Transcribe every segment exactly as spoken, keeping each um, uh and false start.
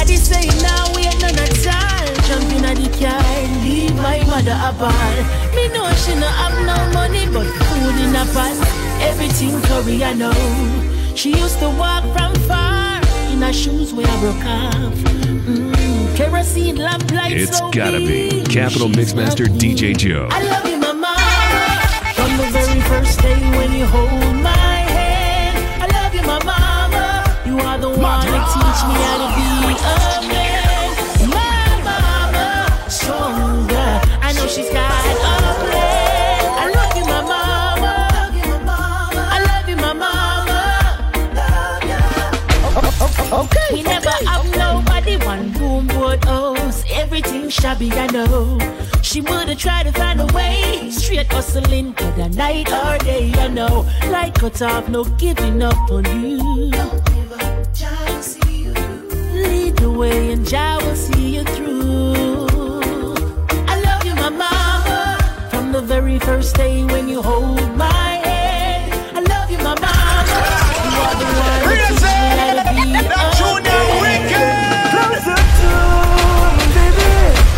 Daddy say now we ain't none at all. Jumping at the car and leave my mother a ball. Me know she no have no money, but food in a pan. Everything curry I know. She used to walk from far in her shoes where I broke off. Mm, kerosene lamp lights. It's so gotta be Capital Mixmaster D J Joe. I love you, mama. From the very first day when you hold my hand. I love you, my mama. You are the one that teach me how to be a man. My mama, stronger. I know she's got a plan. I love you, my mama. I love you, my mama. Okay. We never have nobody, one room board house. Everything shabby, I know. She would've tried to find a way. Straight hustling, whether night or day, I know. Light cut off, no giving up on you. Don't give up, Jah will see you through. Lead the way and Jah will see you through. I love you, my mama. From the very first day when you hold my hand. I love you, my mama. You are the one who teach me how to be a man. Closer to me, baby.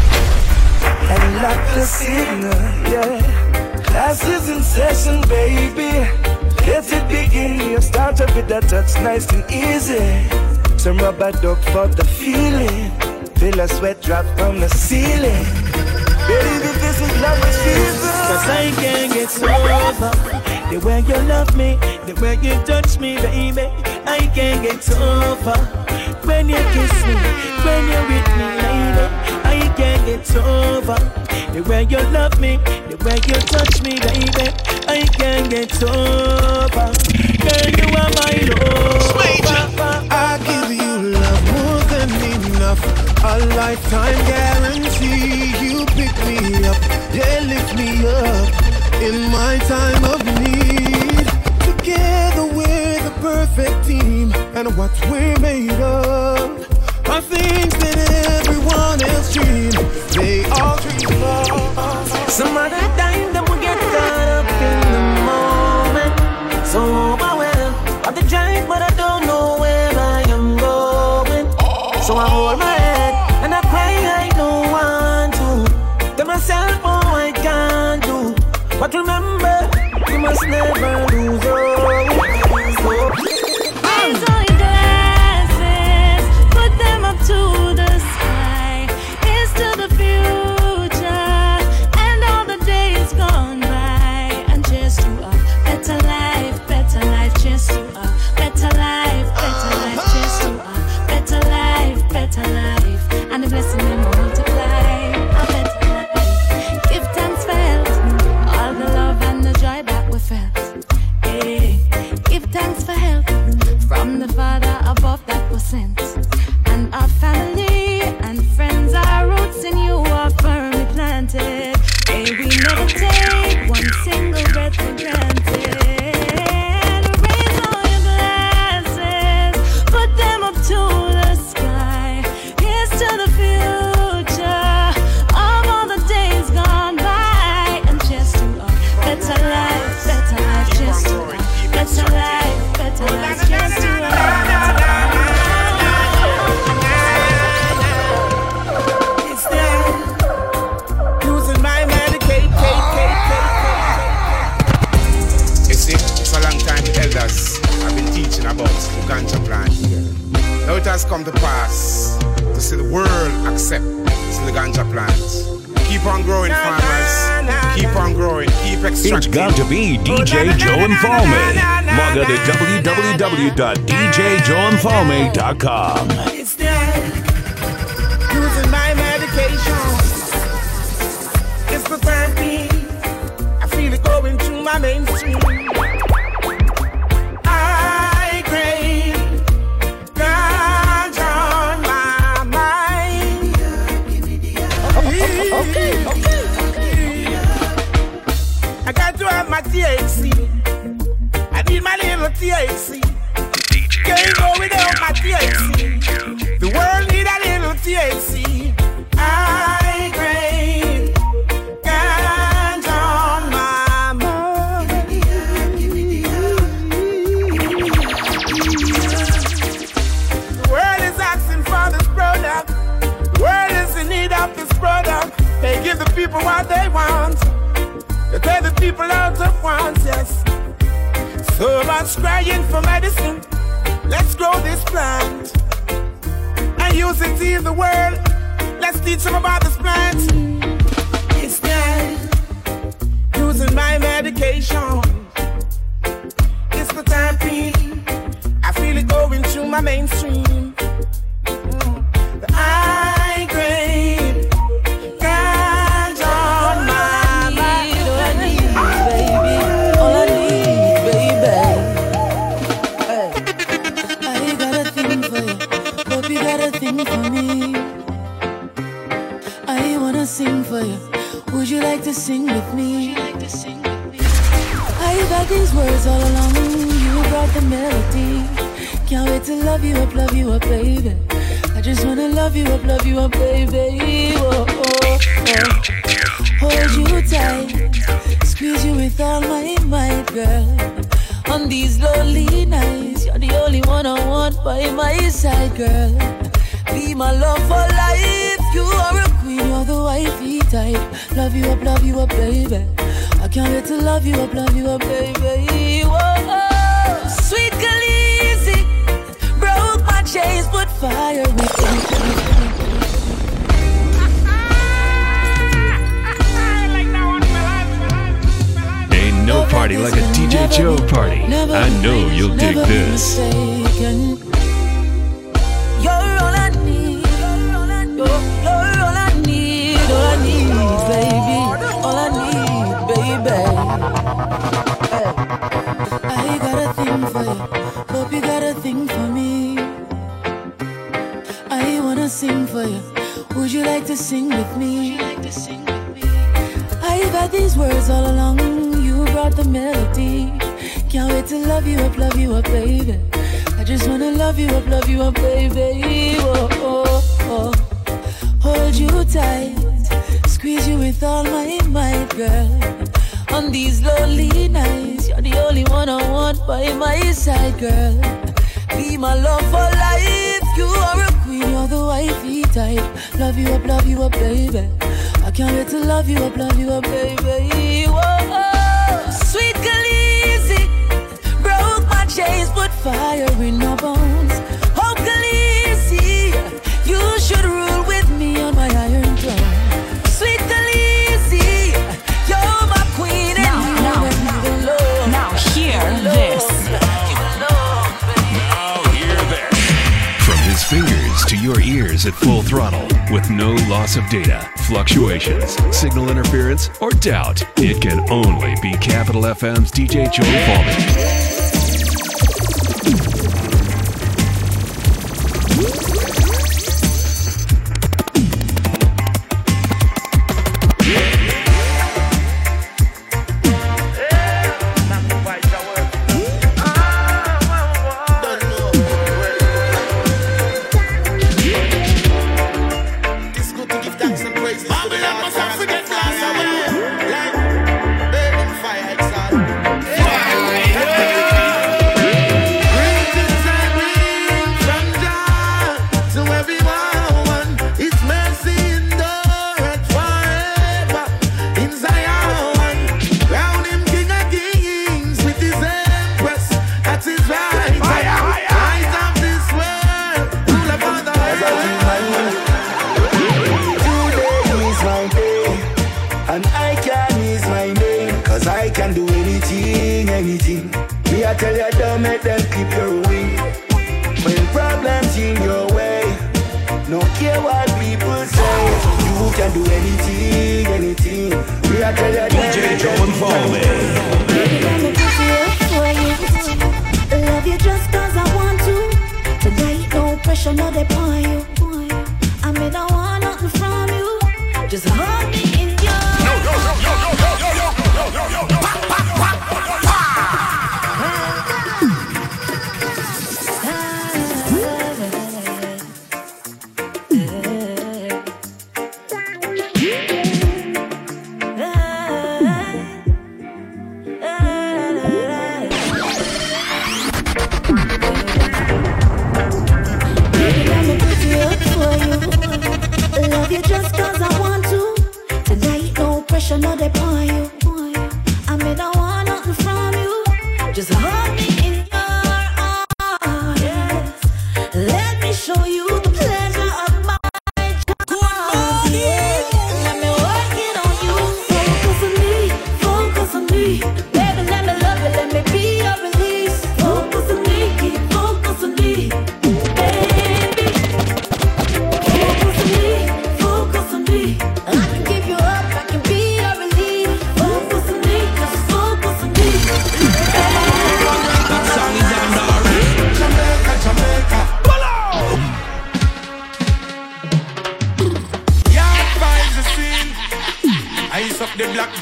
And lock the signal, yeah. Class is in session, baby. Let it begin. You start up with that touch, nice and easy. Some rubber duck for the feeling. Feel a sweat drop from the ceiling. Baby, this is love season. Cause I can't get over the way you love me, the way you touch me, baby. I can't get over when you kiss me, when you're with me, lady. I can't get over the way you love me, the way you touch me, baby. I can't get over. Girl, you are my lover. I give you love more than enough. A lifetime guarantee. You pick me up, yeah, lift me up in my time of need. Together we're the perfect team, and what we're made of are things that everyone else dreams. They all dream of. Some other time that we get caught up in the moment. So overwhelmed of the drive, but I don't know where I am going. So I hold my head and I cry, I don't want to. Tell myself, oh, I can't do. But remember, you must never lose your hope. Raise all your glasses, put them up to the sky. Here's to the future and all the days gone by. And cheers to a better life, better life. Cheers to a better life, better life. Cheers to a better life, better life. And the blessing them multiply. A better life. Give thanks for health, all the love and the joy that we felt. Hey, give thanks for help from the Father above that was sent. And our family and friends, our roots in you are firmly planted. May we never take one single breath for granted. Raise all your glasses, put them up to the sky. Here's to the future of all the days gone by. And cheers to a better life, better life. Cheers to a better life, better life. Cheers to a better life. It's there, using my Medicaid, Kate, Kate, You see, it's a long time the elders have been teaching about the ganja plant. Now it has come to pass to see the world accept the ganja plant. Keep on growing, farmers. Keep on growing. Keep It's extracting. got to be D J Joe Infalme. Log on to w w w dot d j joe infalme dot com. It's there, using my medication. It's the therapy. I feel it going through my mainstream. I crave ganja on my mind. Okay, okay. I got to have my T H C. I need my little T H C. Can't go without my T H C. The world need a little T H C. I crave ganja on my mind. The world is asking for this brown people what they want. They tear the people out of once, yes. So much crying for medicine. Let's grow this plant and use it in the world. Let's teach them about this plant. It's time using my medication. It's the time, I feel it going through my mainstream. The high grade ganja on my mind. All I need, baby. All I need, baby. Hey. I got a thing for you. Hope you got a thing for me. I wanna sing for you. Would you like to sing with me? I got these words all along. You brought the melody. Can't wait to love you up, love you up, baby. I just wanna love you up, love you up, baby. Whoa, oh, oh. Hold you tight, squeeze you with all my might, girl. On these lonely nights, you're the only one I want by my side, girl. Be my love for life. You are a queen, you're the wifey type. Love you up, love you up, baby. I can't wait to love you up, love you up, baby. Whoa, sweet Khaleesi, broke my chains, put fire within. Ain't no party like a D J Joe party. I know you'll dig this. You're all I need. You're, you're all I need. All I need, baby. All I need, baby. Hey. I got a thing for you. Hope you got a thing for me. I wanna sing for you. Would you like to sing with me? I got these words all along. You brought the melody. Can't wait to love you up, love you up, baby. I just wanna love you up, love you up, baby. Whoa, oh, oh. Hold you tight, squeeze you with all my might, girl. On these lonely nights, you're the only one I want by my side, girl. Be my love for life. You are a queen, you're the wifey type. Love you up, love you up, baby. I can't wait to love you up, love you up, baby. Whoa, sweet Khaleesi, broke my chains, put fire in my bones. Oh, Khaleesi, you should rule with me on my iron throne. Sweet Khaleesi, you're my queen and now, you now, and now, me alone. now hear this. Now hear this. From his fingers to your ears at full throttle, with no loss of data, fluctuations, signal interference, or doubt, it can only be Capital F M's D J Joe Fallman. Baby, let me put you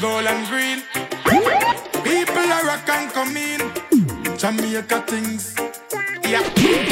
gold and green. People are rock and come in. Jamaica things. Yeah.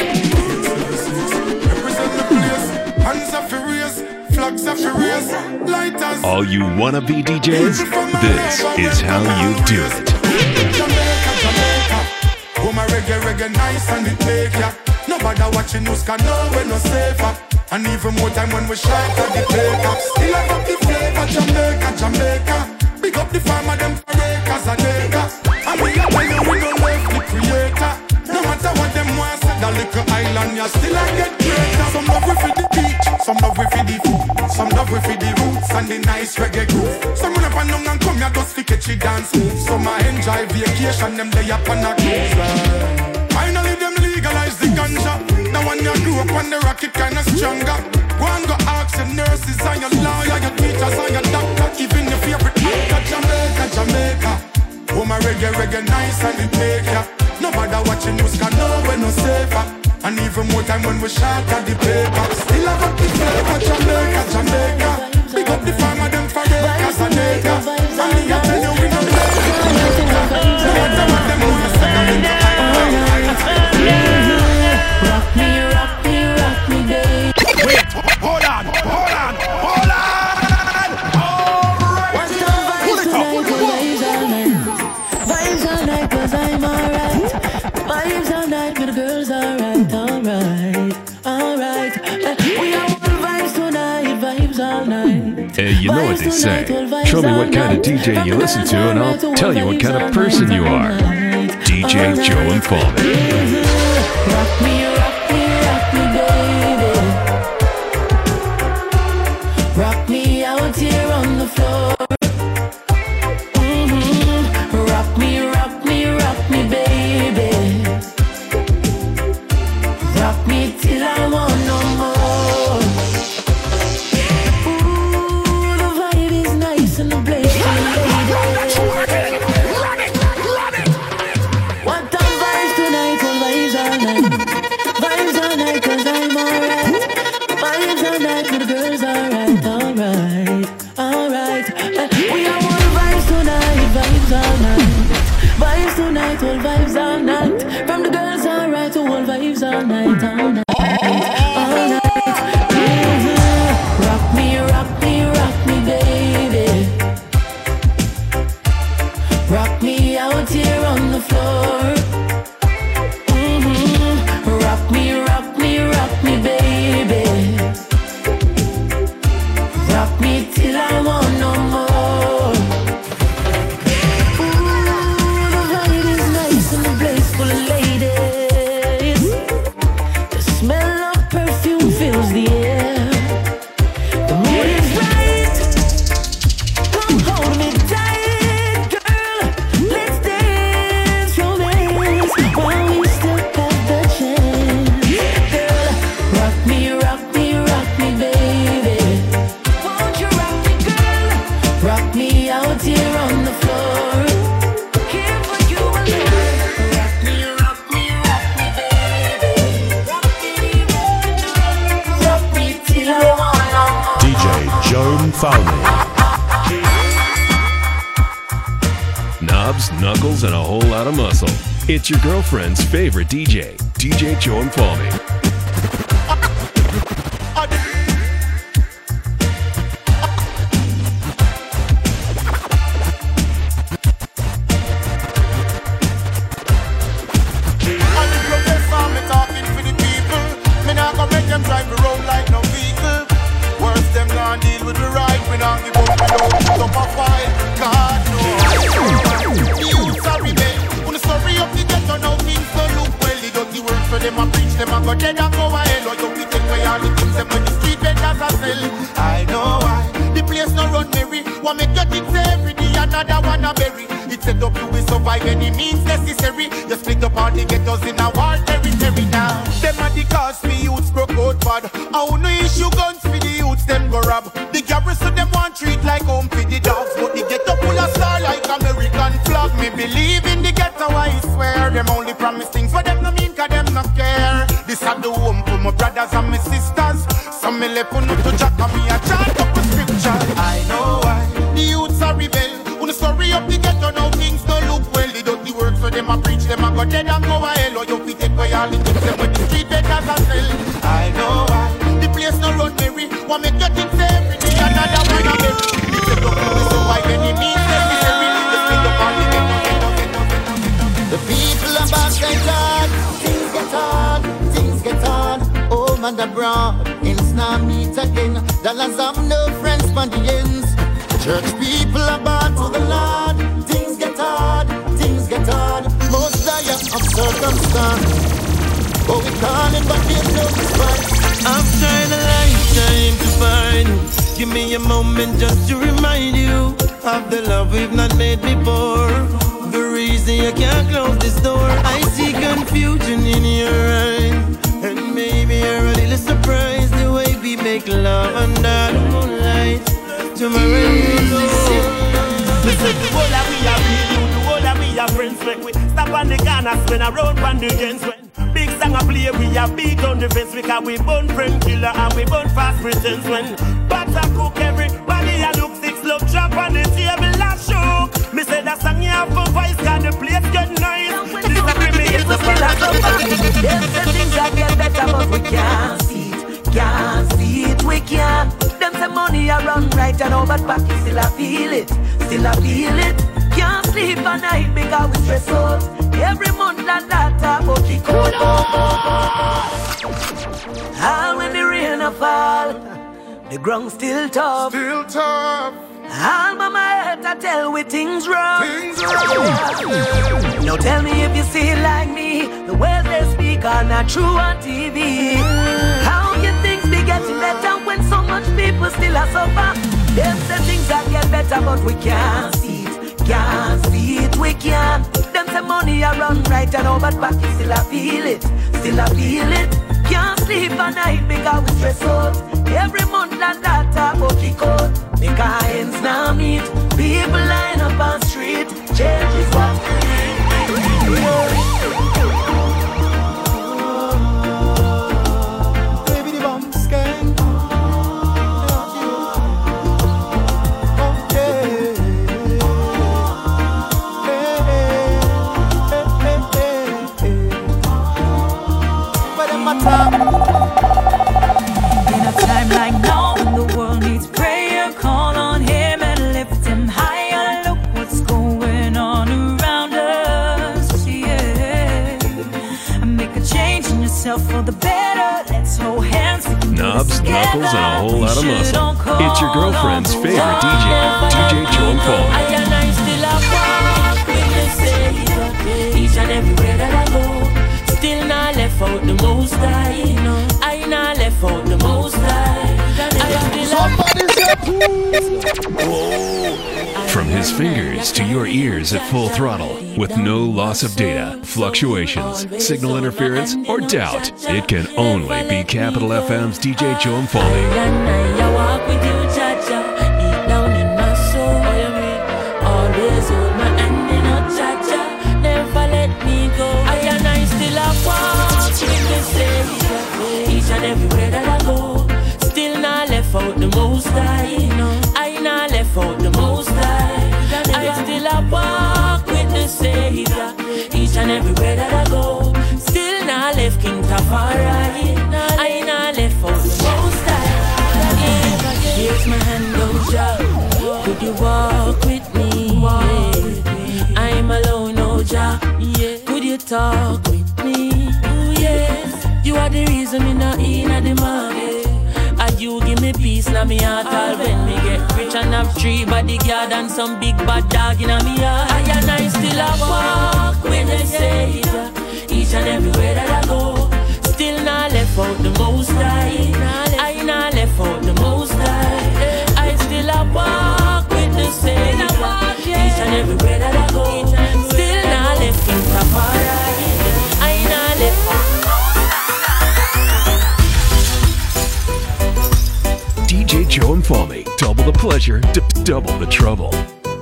Represent the place. Hands are furious. Flags are furious. Lighters. All you wanna be D Js? This is how you do it. Jamaica, Jamaica. Oh my reggae, reggae nice and it make ya. Nobody watching us can know we're no safer. And even more time when we shout at the play up. Still I got the flavor, Jamaica, Jamaica. Big up the farmer, them for acres and acres. And we are tell you we don't love the creator. No matter what them want, say that little island, you still I get greater. Some love we for the beach, some love we for the food, some love we for the roots and the nice reggae groove. Some run up and down and come here just to catch it dance move. Some I enjoy vacation, them lay up on a cruise line. Finally them legalize the ganja. Now when you grew up on the rocket kinda stronger. Go and go ask your nurses and your lawyer, your teachers and your doctor. Even your favorite actor, Jamaica, Jamaica. Oh my reggae, reggae nice and it make ya. Nobody watching news can know we're no safer. And even more time when we shout at the paper. Still I got the flavor, Jamaica, Jamaica. Pick up the farmer, them for acres and acres. And me I tell you we no play Jamaica. No matter what them want, say that we no rock me, rock me, rock me, baby. Wait, hold on, hold on, hold on. Alright. What's the vibes tonight? Vibes all night. Vibes all night, cause I'm alright. Vibes all night, with the girls alright, alright, alright. We are all vibes tonight, vibes all night. Hey, you know what they say. Show me what kind of D J you listen to and I'll tell you what kind of person you are. D J Joe and Fallman. Rock me, rock me, rock me, baby. Rock me out here on the floor. Mm-hmm. Rock me, rock me, rock me, baby. Rock me till I want no more. Ooh, the vibe is nice and the place is ladies. What the vibes tonight, all vibes all night. Vibes all night, cause I'm alright. Vibes all night, with the girls alright, alright, alright. We are all vibes tonight, vibes all night. Vibes tonight, all vibes all night. From the girls alright to all vibes all night, all night, all night. Mm-hmm. Rock me, rock me, rock me, baby. Rock me out here on the floor. Mm-hmm. Rock me, rock me, rock me, baby. Rock me till I want no more. Ooh, the vibe is nice and the place full of ladies. The smell of perfume fills the air. The mood is right. Come hold me tight, girl. Let's dance romance while we still have the chance. Girl, rock me, rock me, rock me, baby. Won't you rock me, girl? Rock me out here on the floor. Here for you alone. Rock me, rock me, rock me, baby. Rock me, rock me till I want no more. D J Joe and Fallman. Knobs, knuckles, and a whole lot of muscle. It's your girlfriend's favorite D J, D J Joe and Fallman. I know why the place no run merry. One make your things every day, another one a berry. It's set up you will survive any means necessary. You split up all the ghettos in a war territory now. Them are the cause for youths broke out bad. I no issue guns for the youths them go rob. The garrison them want treat like home for the dogs, but the ghetto full of star like American flag. Me believe in the ghetto, I swear. Them only promise things for them no mean, cause them no care. This are the home for my brothers and my sisters. Some me left on to jack and me a chant up a scripture. I know why the youths are rebel. cause I feel. I know why. The place no road Mary. Want me get it every day. Another one of me. If you don't know so why when you meet necessary. The speed up on the get no get no get no get no get no. The people are back get on. Things get on. Things get on. Home and abroad. Ends now meet again. Dollars have no friends for the ends. Church people are bound to the Lord. Things get hard. Things get hard. Most dire of circumstance. Oh, we calling, but there's no response. I've tried a lifetime to find you. Give me a moment just to remind you of the love we've not made before. The reason you can't close this door. I see confusion in your eyes, and maybe you're a little surprised the way we make love under the moonlight. Tomorrow you know. Listen, the whole of we are real, the whole of we are friends. When we stop on the corner, spin around on the ends. When big song a play, we are beat on the fence. Because we burn friend killer and we burn fast pretense. When pots are cook, everybody a look six love drop on the table and shook. Me say that song you have for voice, cause the place get nice. This a me is the fun of the Them say things that get better but we can't see it. Can't see it, we can't. Them say money a run right and all but back still I feel it. Still I feel it. Can't sleep at night because we stress out. Every month and that about the cold. All when the rain a fall, the ground still tough. Still tough. All mama head to tell we things wrong. Things wrong. Now tell me if you see it like me. The words they speak are not true on T V. How can things be getting better when so much people still are suffer? Them say things that get better but we can't see it. Can't see it, we can't. Them say money a run right and all but back still I feel it. Still I feel it. Can't sleep at night because we stress out. Every month and that about the code. Because ends now meet. People line up on street. Change is what we need. Baby, the bomb scan. Okay. But in my time. In a time like now, when the world needs prayer, call on Him and lift Him higher. Look what's going on around us, yeah. And make a change in yourself for the better. Let's hold hands. Knobs, knuckles, and a whole lot of muscle. It's your girlfriend's favorite D J, D J Joan Paul. I and I still a walk with the Savior. Each and everywhere that I go, still not left out the Most High. I not left out the Most High. From his fingers to your ears at full throttle, with no loss of data, fluctuations, signal interference, or doubt, it can only be Capital F M's D J Joan Foley. I walk with you, Cha-Cha, deep down in my soul. Always hold my hand in a Cha-Cha, never let me go. I and I still a walk with the Savior. Each and everywhere that I go, still not left out the Most High. I not left out the Most High. I still a walk with the Savior. Each and everywhere that I go, still not left King Tafari. I not left out the Most High. Here's my hand, oh Jah. Could you walk with me? Yeah. I'm alone, oh Jah. Yeah. Could you talk with me? Ooh, yes. You are the reason me not in at the market. And you give me peace na me heart. All when me get rich and have three bodyguard and some big bad dog in me heart. I and I still a walk with the Savior. Each and everywhere that I go, still not left out the Most High. I not left out the Most High. I still a walk with the Savior. Each and everywhere that I go, still not left King Tafari. I not left out. D J Joe and Foley, double the pleasure, d- double the trouble.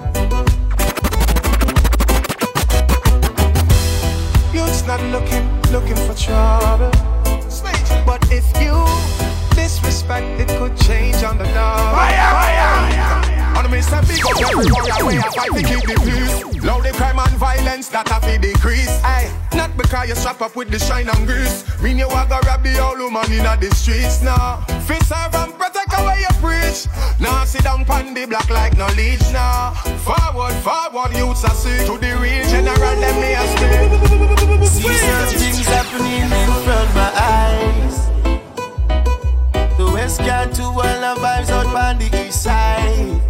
Youth's not looking, looking for trouble. But if you disrespect, it could change on the dog. Fire, fire, fire. On the Mister Big up every warrior way I fight to keep the peace. Loud the crime and violence that have to decrease. Aye, not because you're slap up with the shine and grease. Mean you a go rob the old woman in the streets now. Fist serve and protect away you preach. Now sit down pan the block like no leech now. Forward, forward, youths are see. To the real general, let me a speak. See such things happening in front of my eyes. The West got to all the vibes out on the east side.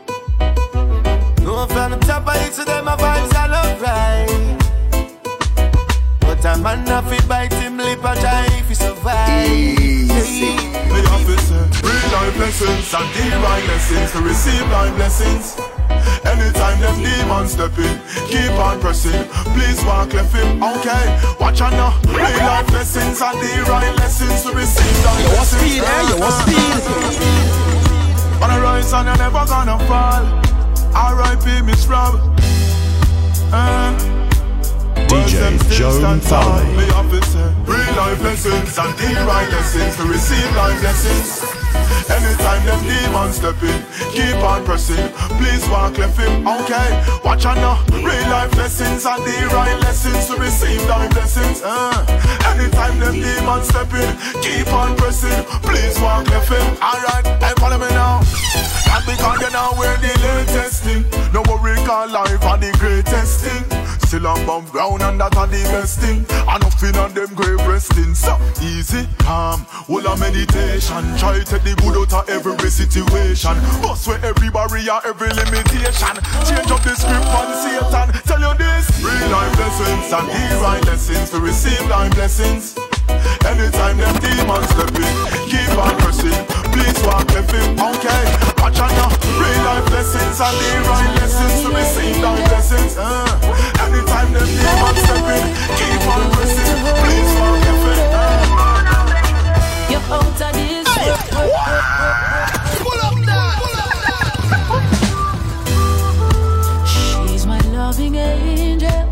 No from the top of it to them, my vibes are not right. But a man not fit bite him lip and try if he survive. Easy. The officer, real life lessons and divine lessons to receive life blessings. Anytime them demons step in, keep on pressing. Please walk left him, okay. Watch out now. Real life lessons and divine lessons to receive life blessings. You speed, eh? You speed. On a rise and you're never gonna fall. R I P Miss Rob. Uh. D J Joan Fowley. Real life lessons and divine lessons to receive life lessons. Anytime them demons step in, keep on pressing. Please walk left him, okay. Watch out now. Real life lessons and divine lessons to receive life lessons. Uh. Anytime them demons step in, keep on pressing. Please walk left him. Alright, hey, follow me now. Not because you know we're the latest thing. No worry, call life are the greatest thing. Still on bump ground and that are the best thing. Enough on them grave resting. So easy, calm, all a meditation. Try to take the good out of every situation. Bust where every barrier, every limitation. Change up the script on Satan. Tell you this. Real life lessons and divine lessons to receive life blessings. Anytime them demons step in, keep on pressing. Please walk left him, okay. Watch out now. Real life lessons and divine lessons to receive life blessings. Uh. Anytime them demons step in, keep on pressing. Please walk left him. Uh. You're out of this. Hey. Pull up that. Pull up that. She's my loving angel.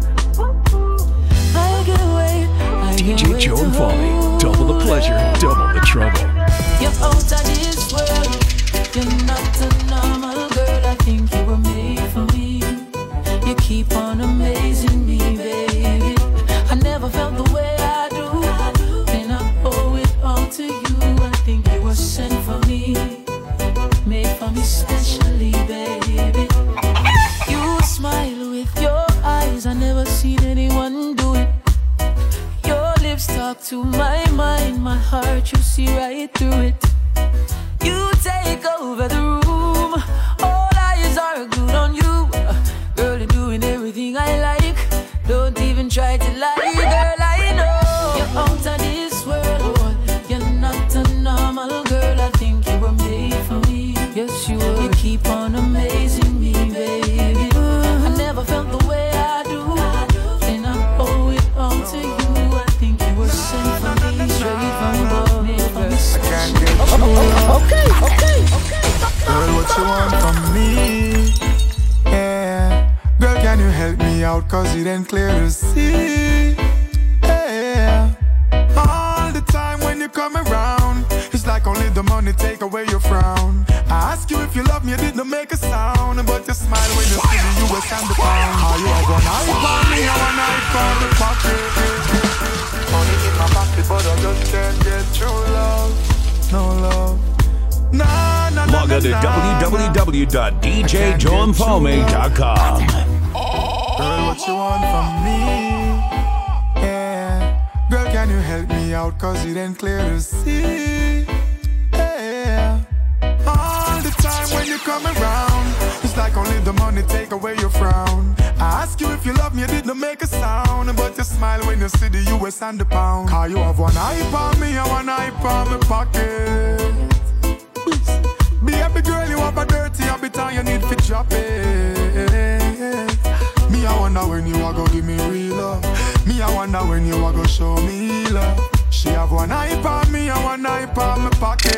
I get away. D J Joan Fowley, double the pleasure, double the trouble. You're out of this world. You're not a normal girl. I think you were made for me. You keep on amazing me, baby. I never felt the way I do. And I owe it all to you. I think you were sent for me, made for me specially, baby. You smile with your eyes. I never seen anyone do it. Lips talk to my mind, my heart, you see right through it. You take over the room, all eyes are good on you. Girl, you're doing everything I like. Don't even try to lie, girl, I know. You're out of this world. You're not a normal girl. I think you were made for me. Yes, you were. You keep on amazing me, baby. I never felt the way I do, and I owe it all to you. Okay, okay, okay. Girl, what you want from me? Yeah. Girl, can you help me out? Cause it ain't clear to see. Yeah. All the time when you come around, it's like only the money take away your frown. I ask you if you love me, you didn't make a sound. But you smile when you see the U S and the pound. How you have one eye for me, I one eye for the pocket. Money in my pocket, but I just can't get true love. No love. Nah, nah, nah, Log on to w w w dot d j joan fowley dot com. Girl, what you want from me? Yeah. Girl, can you help me out? Cause it ain't clear to see. Yeah. All the time when you come around, it's like only the money take away your frown. I ask you if you love me, you didn't make a sound. But you smile when you see the U S and the pound. Cause you have one eye on me and one eye on my pocket. Baby girl, you have a dirty habit and you need to drop it. Me, I wonder when you are gonna give me real love. Me, I wonder when you are gonna show me love. She have one eye on me and one eye on my pocket.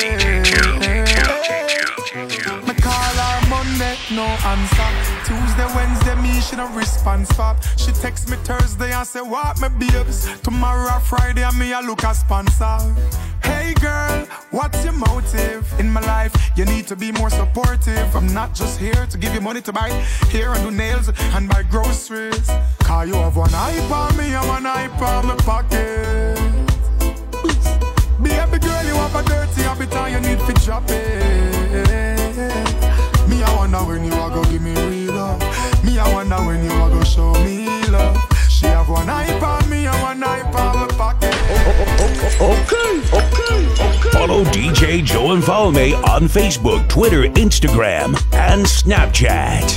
Me call her Monday, no answer. Tuesday, Wednesday, me, she no response pop. She text me Thursday and say, what, my babes? Tomorrow, Friday, and me, I look a sponsor. Hey, Hey girl, what's your motive? In my life, you need to be more supportive. I'm not just here to give you money to buy hair and do nails and buy groceries. Cause you have one eye on me and one eye on my pocket. Baby girl, you have a dirty habit and you need to drop it. Me, I wonder when you are gonna give me real love. Me, I wonder when you are gonna show me love. She have one eye on me and one eye on my pocket. Okay, okay, okay. Follow D J Joe and Follow Me on Facebook, Twitter, Instagram, and Snapchat.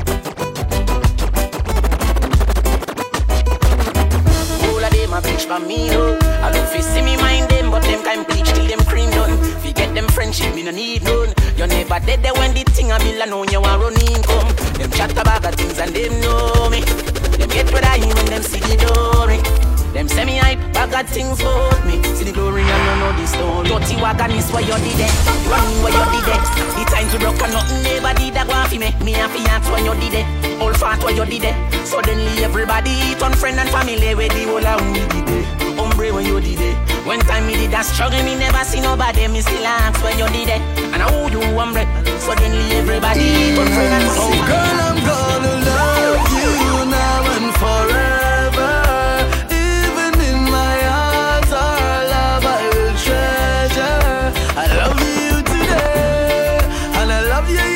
All of them a bitch for me, no. I love to see me mind them, but them kind bleach till them cream done. Forget them friendship, me no need none. You never dead there when the thing a bill, I know you want run income. Them chat about the things and them know me. Them get what I when them see the glory. Them semi-hype, I got things for me. See the glory and you know the story. Dirty wagon is where you did it. Running where you did it. The time to broke and nothing never did that one for me. Me and fiance when you did it. All fat where you did it. Suddenly everybody turn friend and family with the whole of we did it. Hombre when you did it. When time me did that struggle, me never see nobody. Me still ask when you did it. And I hold you hombre. Suddenly everybody turn friend and family. Girl, I'm gonna love you now and forever. Even in my heart, our love I will treasure. I love you today, and I love you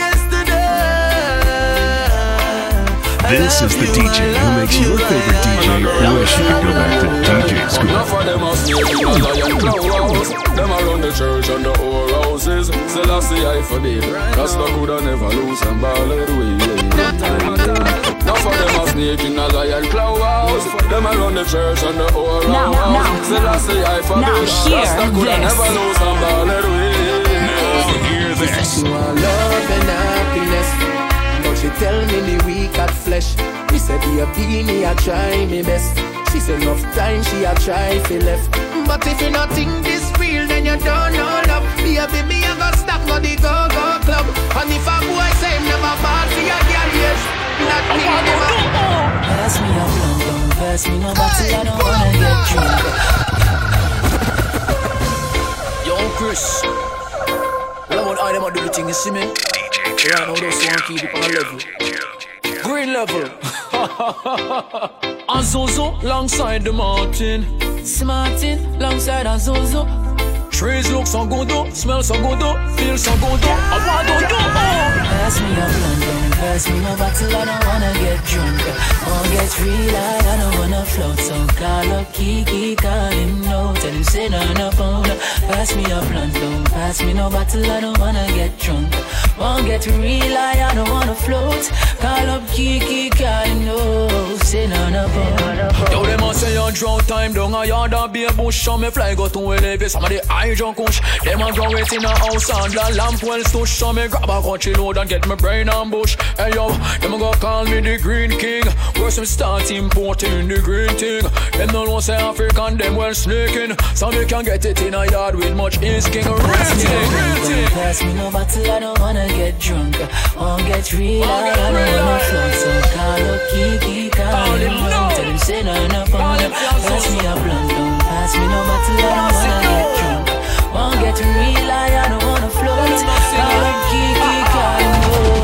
yesterday. This is the D J who makes your favorite D J wish you could go back to D J school. Enough of them are sneaking a lion clowns. Them around the church and the old houses. Selassie I forbid. Cause no coulda never lose and ball it away. Enough of them are sneaking a lion clowns. Them around the church and the old house. Selassie I forbid. Cause no coulda never lose and ball it away. Now hear this. You are love and happiness. But she tell me the weak at flesh. Me said be a beanie, I try me best. She said enough time she a try fi left. But if you not think this real, then you don't know love. Be a baby, you got stop for the go-go club. And if a boy say him never ball for your girl, yes, not me never. Pass me a blunt, don't pass me no bottle, I don't wanna get drunk. Yo, Chris, what about all them a do the thing, you see me? Yeah, I know those one keep it on level. Green level. Azozo, alongside the mountain. Smartin, alongside Azozo. Trees look so good, oh, smell so good, oh, feel so good, oh, I want to do, oh. Pass me a blunt, don't pass me no bottle, I don't wanna get drunk. Won't get real, I don't wanna float. So call up Kiki, call him no, tell him sit on the phone. Pass me a blunt, don't pass me no bottle, I don't wanna get drunk. Won't get real, I don't wanna float. Call up Kiki, call him no, sit on the phone. Yo, them a say you drought time down a yard and be a bush. So me fly go to elevate some of the high junk kush. Them a grow it in a house and the lamp well stush. So me grab a country load and get my brain ambush. Hey yo, them a go call me the green king. Where some start importing the green thing. Them no know say African, them well sneaking. So me can get it in a yard with much ease king. Real thing, real thing. Pass me no bottle, I don't wanna get drunk. Won't get real, I don't wanna float. So call up Kiki, call him no, tell him sit on the phone. Pass me a blunt, don't pass me no bottle, I don't wanna get drunk. Won't get real, I don't wanna float. Call up Kiki, call him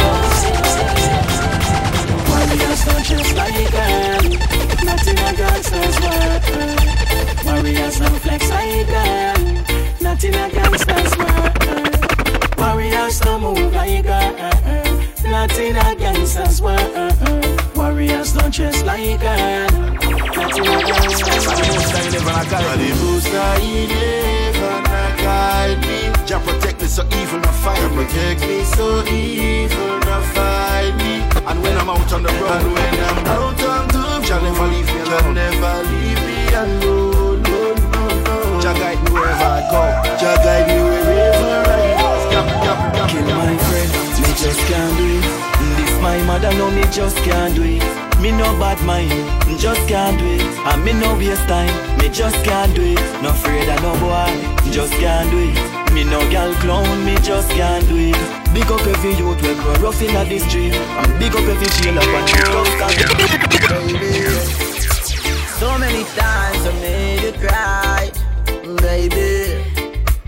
no. Warriors don't just like a girl. Nothing a girl says work. Warriors don't flex like a girl. Nothing a girl says work. Warriors don't move like a girl. Nothing against us work. Warriors don't just like a girl. Nothing against us work. The booster he never guide me. Jah protect me so evil not fight me. Protect me so evil not fight me. And when I'm out on the road, and when I'm out on the road, Jah never leave me alone. Jah never leave me alone. No, no, no. Jah guide me wherever I go. Jah guide me wherever I go. Yap, yap, yap. Kill my friend, me just can't do it. This my mother, no, me just can't do it. Me no bad mind, just can't do it. And me no waste time, me just can't do it. No afraid of no boy, just can't do it. Me no gal clown, me just can't do it. Big up every youth we grow rough in the street. And big up every jail up and baby. So many times I made you cry, baby.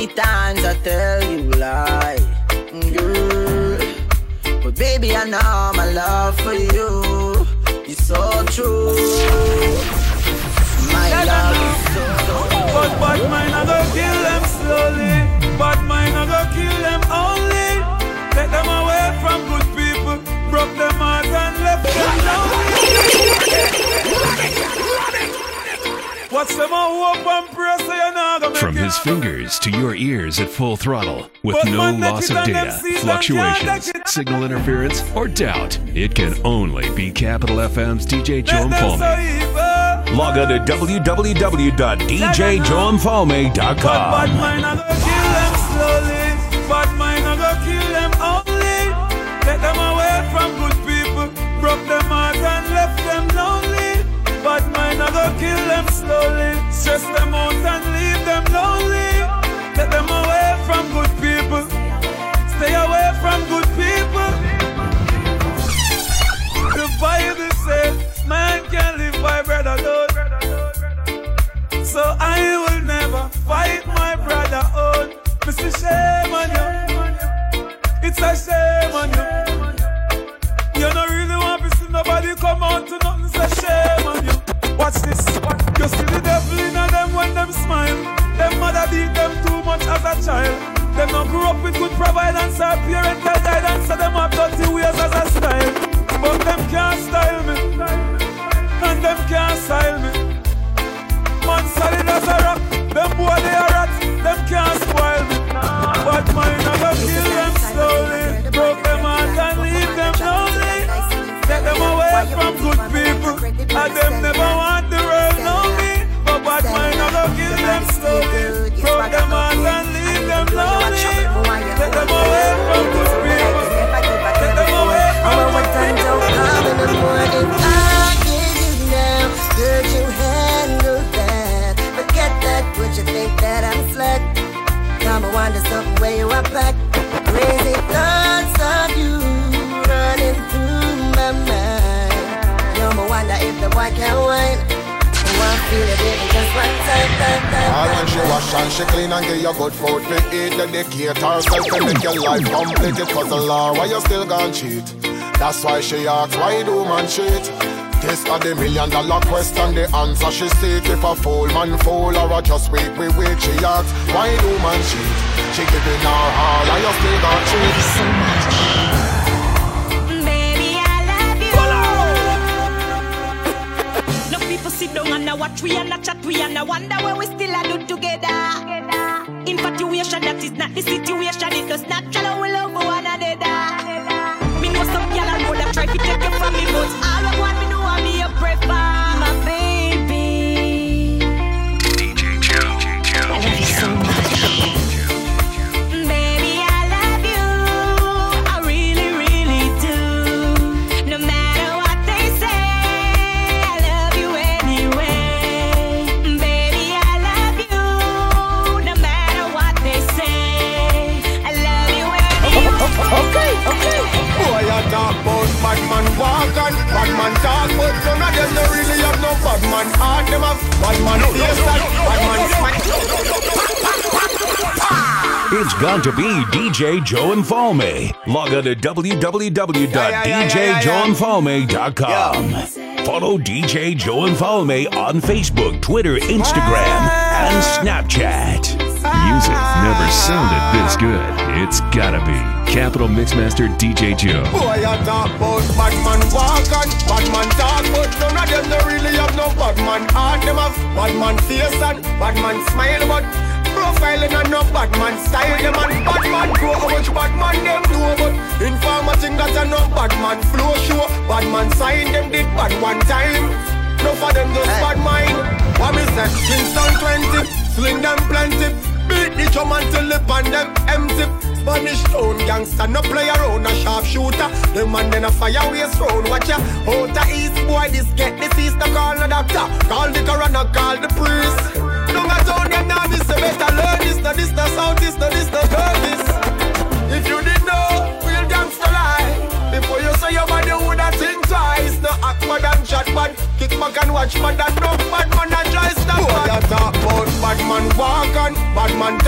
many times I tell you lie, girl. But baby, I know my love for you is so true. My Yes, love is so, so But bad mind I go kill them slowly. Bad mind I go kill them only. Take them away from good people. Broke them heart and left them lonely. What's them all hope and pray so you're not gonna make From it his happen. fingers to your ears at full throttle, with But no man, make loss it of and them data, see them fluctuations, can't take it. signal interference, or doubt, it can only be Capital F M's D J Joe Let them so Infalme. evil. Log on to w w w dot d j joe infalme dot But bad com. mind I go kill them slowly. Bad mind I go kill them only. Take them away from good people. Broke them heart and left them lonely. Bad mind I go kill them slowly. Stress them out and leave them lonely. Take them away from good people. Stay away from good people. The Bible says man can live by bread alone. So I will never fight my brother own. Mister Shame on you. It's a shame on you. You don't really want to see nobody come out to nothing. It's a shame on you. Watch this. You see the devil in them when them smile. Them mother beat them too much as a child. Them not grew up with good providence or parental guidance. So them have dirty ways as a style. But them can't style me. And them can't style me. Man solid as a rock. Them boy they are rats. Them can't spoil me. But mine I go kill them slowly. Broke them heart and leave them lonely. Take them away from good people. And them never want the world know me. But bad mine I go kill them slowly. Broke them heart and leave them lonely. Take them away from good people. Take them away from good people. I'll give you now. Could you handle that? Forget that. Would you think that I'm slack? Come and wonder something where you are back. Crazy thoughts of you running through my mind. You me wonder if the boy can whine. Oh, I feel it baby, just one time, time, time. All when she wash and she clean and give you good food to eat, dedicate herself to make your life complete. It cause the law, why you still gon' cheat? That's why she asks, why do man cheat? This are the million dollar question, the answer she seek. If a fool man fool or a just weak, we weak. She asks, why do man cheat? She giving her all and you still gon' cheat. So much. Baby, I love you. No people sit down and a watch we and a chat we and a wonder where we still a do together. Infatuation, that is not the situation. It does not tell how we love one another. Me know some gyal a road that try to take you from me, but all I want me know I be a prefer, my baby. D J Joe, I love you so much. Baby, I love you. I really, really do. No matter what they say, I love you anyway. Baby, I love you. No matter what they say, I love you anyway. Okay, okay. Boy, I talk about bad man walk and bad man talk, but none of them don't really have no bad man heart. Them have bad man face and bad man smile. It's got to be D J Joe Infalme. Log on to w w w dot d j joe infalme dot com. Follow D J Joe Infalme on Facebook, Twitter, Instagram, and Snapchat. Music never sounded this good. It's gotta be Capital Mixmaster D J Joe. Boy, I talk about bad man walk and bad man talk, but none of them don't really have no bad man heart. Them have bad man face and bad man smile, but profiling and no bad man style. Them and bad man grow how much bad man them do, but informer think that a no bad man flow show. Bad man sign them did bad one time. No for them just bad mind. What me say? Kingston twenty, swing them plenty. Beat the drum until lip and them empty. Spanish town gangster, no play around, a sharp shooter. Them man then a fire waste round. Watch ya, out the east boy, this get disease. No call the doctor, call the coroner, call the priest. Don't a town them now, this a better learn this. No this, no south this, no this, no girl this. If you didn't know, real gangster lie. Before you say your body woulda think twice. No act bad and chat bad, kick back and watch bad and no bad man and try stop. Boy, I talk about bad man walk and bad man talk, but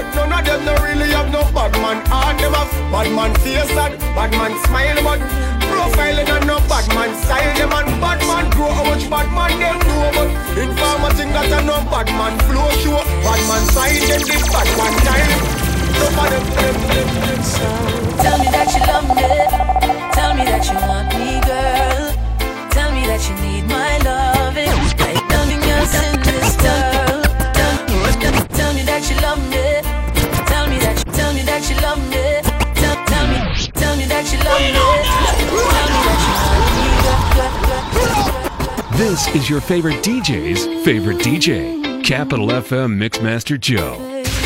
but none of them no really have no bad man heart. Them have bad man face and bad man smile, but profiling and no bad man style. Them and bad man grow how much bad man them know, but informer think that a no bad man flow show. Bad man side them this bad man time. So for them, them, them, them. So tell me that you love me. Tell me that you want me, girl. Tell me that you need my loving. Like nothing else in this world. Tell, tell, tell me that you love me. Tell me that you, tell me that you love me. Tell, tell me, tell me that you love me. Tell me that you want me. This is your favorite D J's favorite D J, Capital F M Mixmaster Joe.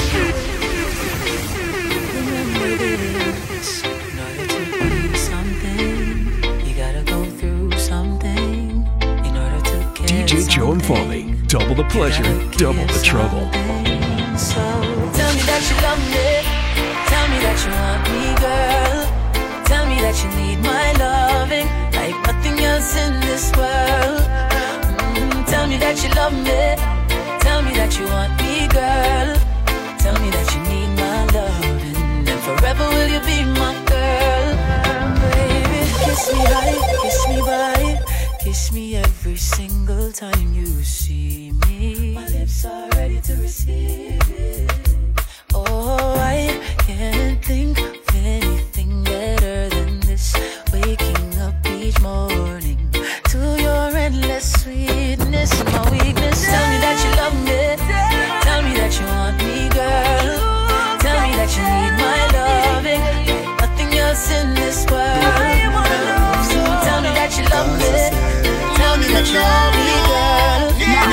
Joe and Foley, double the pleasure, double the trouble. So tell me that you love me. Tell me that you want me, girl. Tell me that you need my loving like nothing else in this world. Mm, tell me that you love me. Tell me that you want me, girl. Tell me that you need my loving, and forever will you be my girl. Baby, kiss me high, kiss me bye. Kiss me every single time you see me. My lips are ready to receive it. Oh, I can't think of anything better than this. Waking up each morning to your endless sweetness and my weakness. Tell me that you love me. Tell me that you want me, girl. Tell me that you need my loving like nothing else in this world. So tell me that you love me. Tell me that you love me, girl.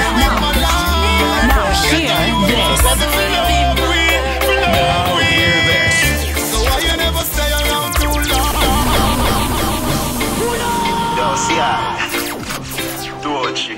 Now hear this. Now hear this. So why you never stay around too long? Yo, see ya. Doji.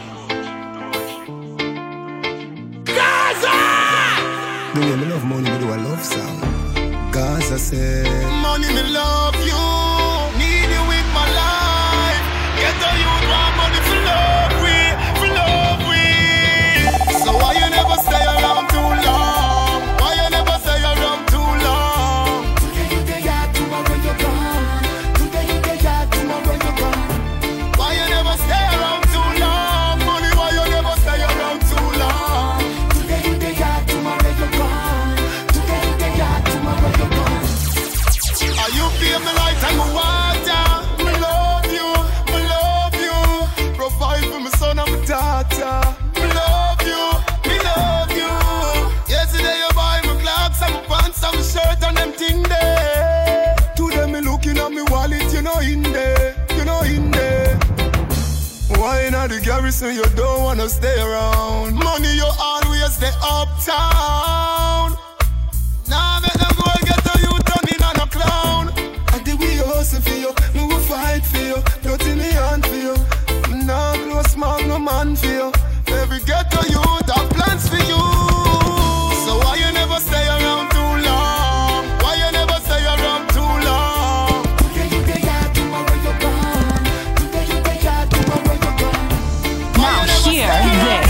Gaza! The way me love money, me do a love song. Gaza said, money me love you. Need you with my life. Get the youth want money for love we, for love we. So why you never stay around too long? Why you never stay around too long? Today you day out, tomorrow you're gone. Today you day out, tomorrow you're gone. Why you never stay around too long? Money, why you never stay around too long? Today you day out, tomorrow you're gone. Today you day out, tomorrow you're gone. Are you feel me light and my water? Me love you, me love you. Provide for my son and my daughter. Me love you, me love you. Yesterday you buy my clocks and my pants and my shirt and them thing there. Today me looking at me wallet, you know in there, you know in there. Why not the garrison you don't wanna stay around? Money you always stay uptown. Now make them go and get the youth turning on a clown. I did we hustle for you, me will fight for you, nothing me hand for you. Now close mouth no man for you. Every ghetto youth have plans for you. So why you never stay around too long? Why you never stay around too long? Today you day out, tomorrow you're gone. Today you day out, tomorrow you're gone. Now hear this.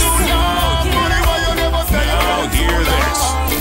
Now hear this.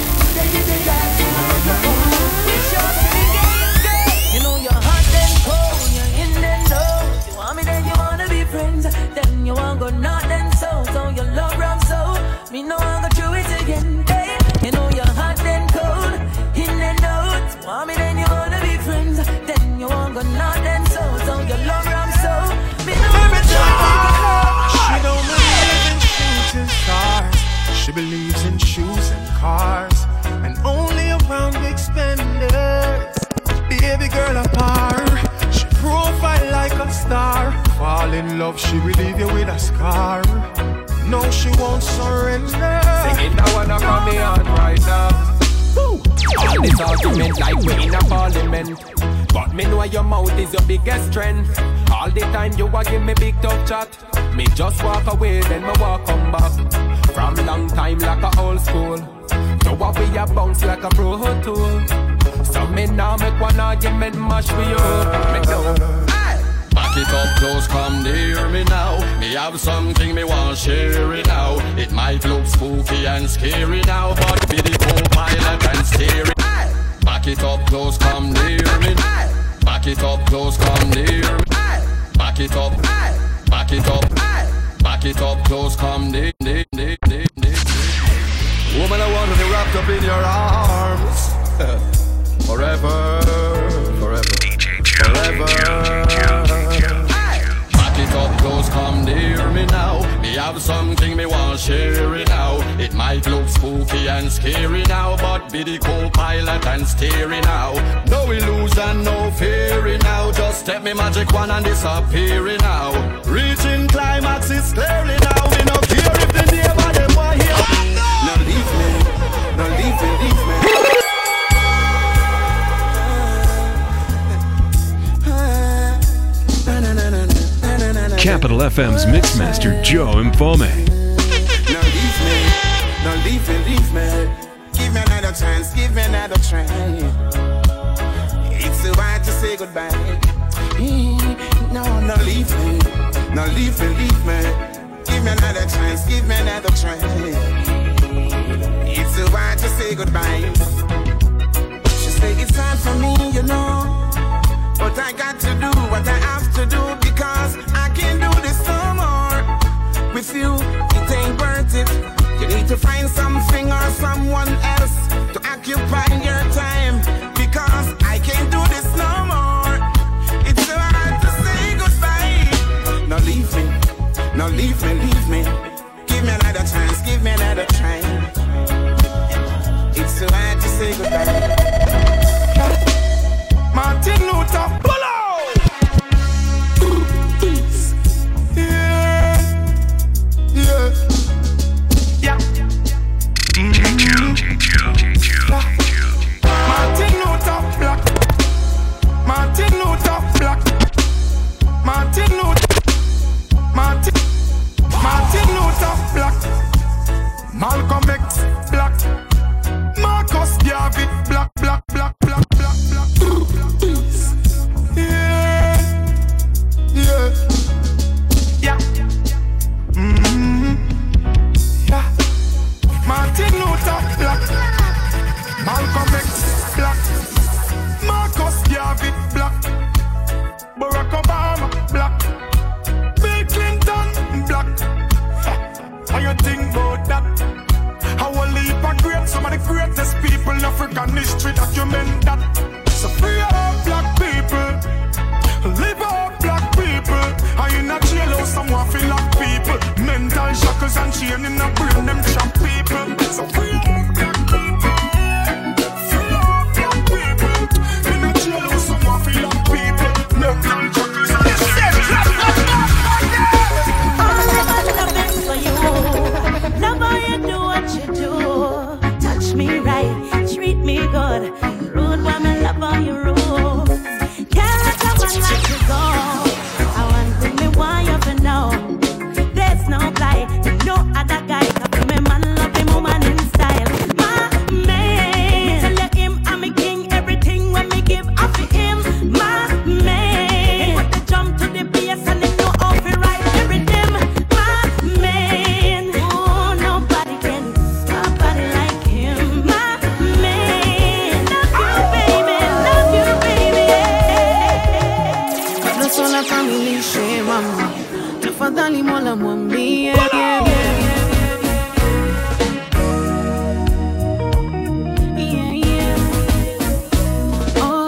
You know you're hot and cold, you're in and out. You want me, then you wanna be friends. Then you want go not then so. So you love rum so. Me know I'll go through it again. Hey, you know you're hot and cold, in and out. You want me, then you wanna be friends. Then you want go not then so. So you love rum so. Me know I'll go through it again. she don't believe in shooting stars. She believes in shoes and cars, and only around big spenders. Baby girl apart, she profile like a star. Fall in love, she will leave you with a scar. No, she won't surrender. Singing that one from me heart right now. Woo! All this argument like we in a parliament, but me know your mouth is your biggest strength. All the time you a give me big tough chat. Me just walk away, then me walk come back. From long time like a old school, to what we a bounce like a pro tool. So me now make one argument mash for you. Me know. Back it up close, come near me now. Me have something me want share it now. It might look spooky and scary now, but be the co-pilot and it up close, come near me. Back it up close, come near. Back it up, back it up, back it up close, come near. Woman, I want to be wrapped up in your arms forever, forever, D J Joe, forever. Back it up close, come near me now. Me have something me want share it now. It might look spooky and scary now, but be the co-pilot and steering now. No illusion, no fearing now. Just take me magic one and disappearing now. Reaching climax is clearly now. Me no care if the neighbor them want hear. No leave me, no leave me, leave me. Capital F M's Mixmaster Joe Infome. No leave me, no leave me, leave me. Give me another chance, give me another try. It's too hard to say goodbye. No, no leave me, no leave me, leave me. Give me another chance, give me another try. It's too hard to say goodbye. She say it's hard for me, you know, but I got to do what I have to do because I can't do this no more. With you, it ain't worth it. You need to find something or someone else to occupy your time because I can't do this no more. It's so hard to say goodbye. No leave me, no leave me, leave me. Give me another chance, give me another try. It's so hard to say goodbye. Martin Luther, pull out! Yeah, yeah, yeah. D J Joe, D J Joe, D J Joe, D J Joe. Martin Luther Black, Martin Luther Black, Martin Luther, Martin, Martin Luther Black, Malcolm X Black, Marcus Garvey Black, Black, Black, Black, Black, Black. Yeah, yeah, yeah. Mm-hmm. Yeah. Martin Luther Black, Malcolm X Black, Marcus Garvey Black, Barack Obama Black, Bill Clinton Black. How you think about that? How a leap of great, some of the greatest people in African history document that. So free up black people, live up black people. I in a jailhouse, someone feel like people. Mental shackles and chain in a brain, them trap people. So free up black people, free up black people. In a jailhouse, someone feel like people. Mental shackles and chain. Love how you do what you do. Touch me right, treat me good. Rude woman, love how you rule. Can't let someone like you go. I want to me why you for know. There's no lie, no other guy. Cause me man love him woman in style. My man, me tell him I'm a king. Everything when me give up to him. My man, he put the jump to the bass and he know how to ride every dim. My man, oh nobody can nobody like him. My man, love you baby, love you baby. Kabla sola family shema, tafadhali Mola mwambie. Yeah, yeah, yeah. Oh,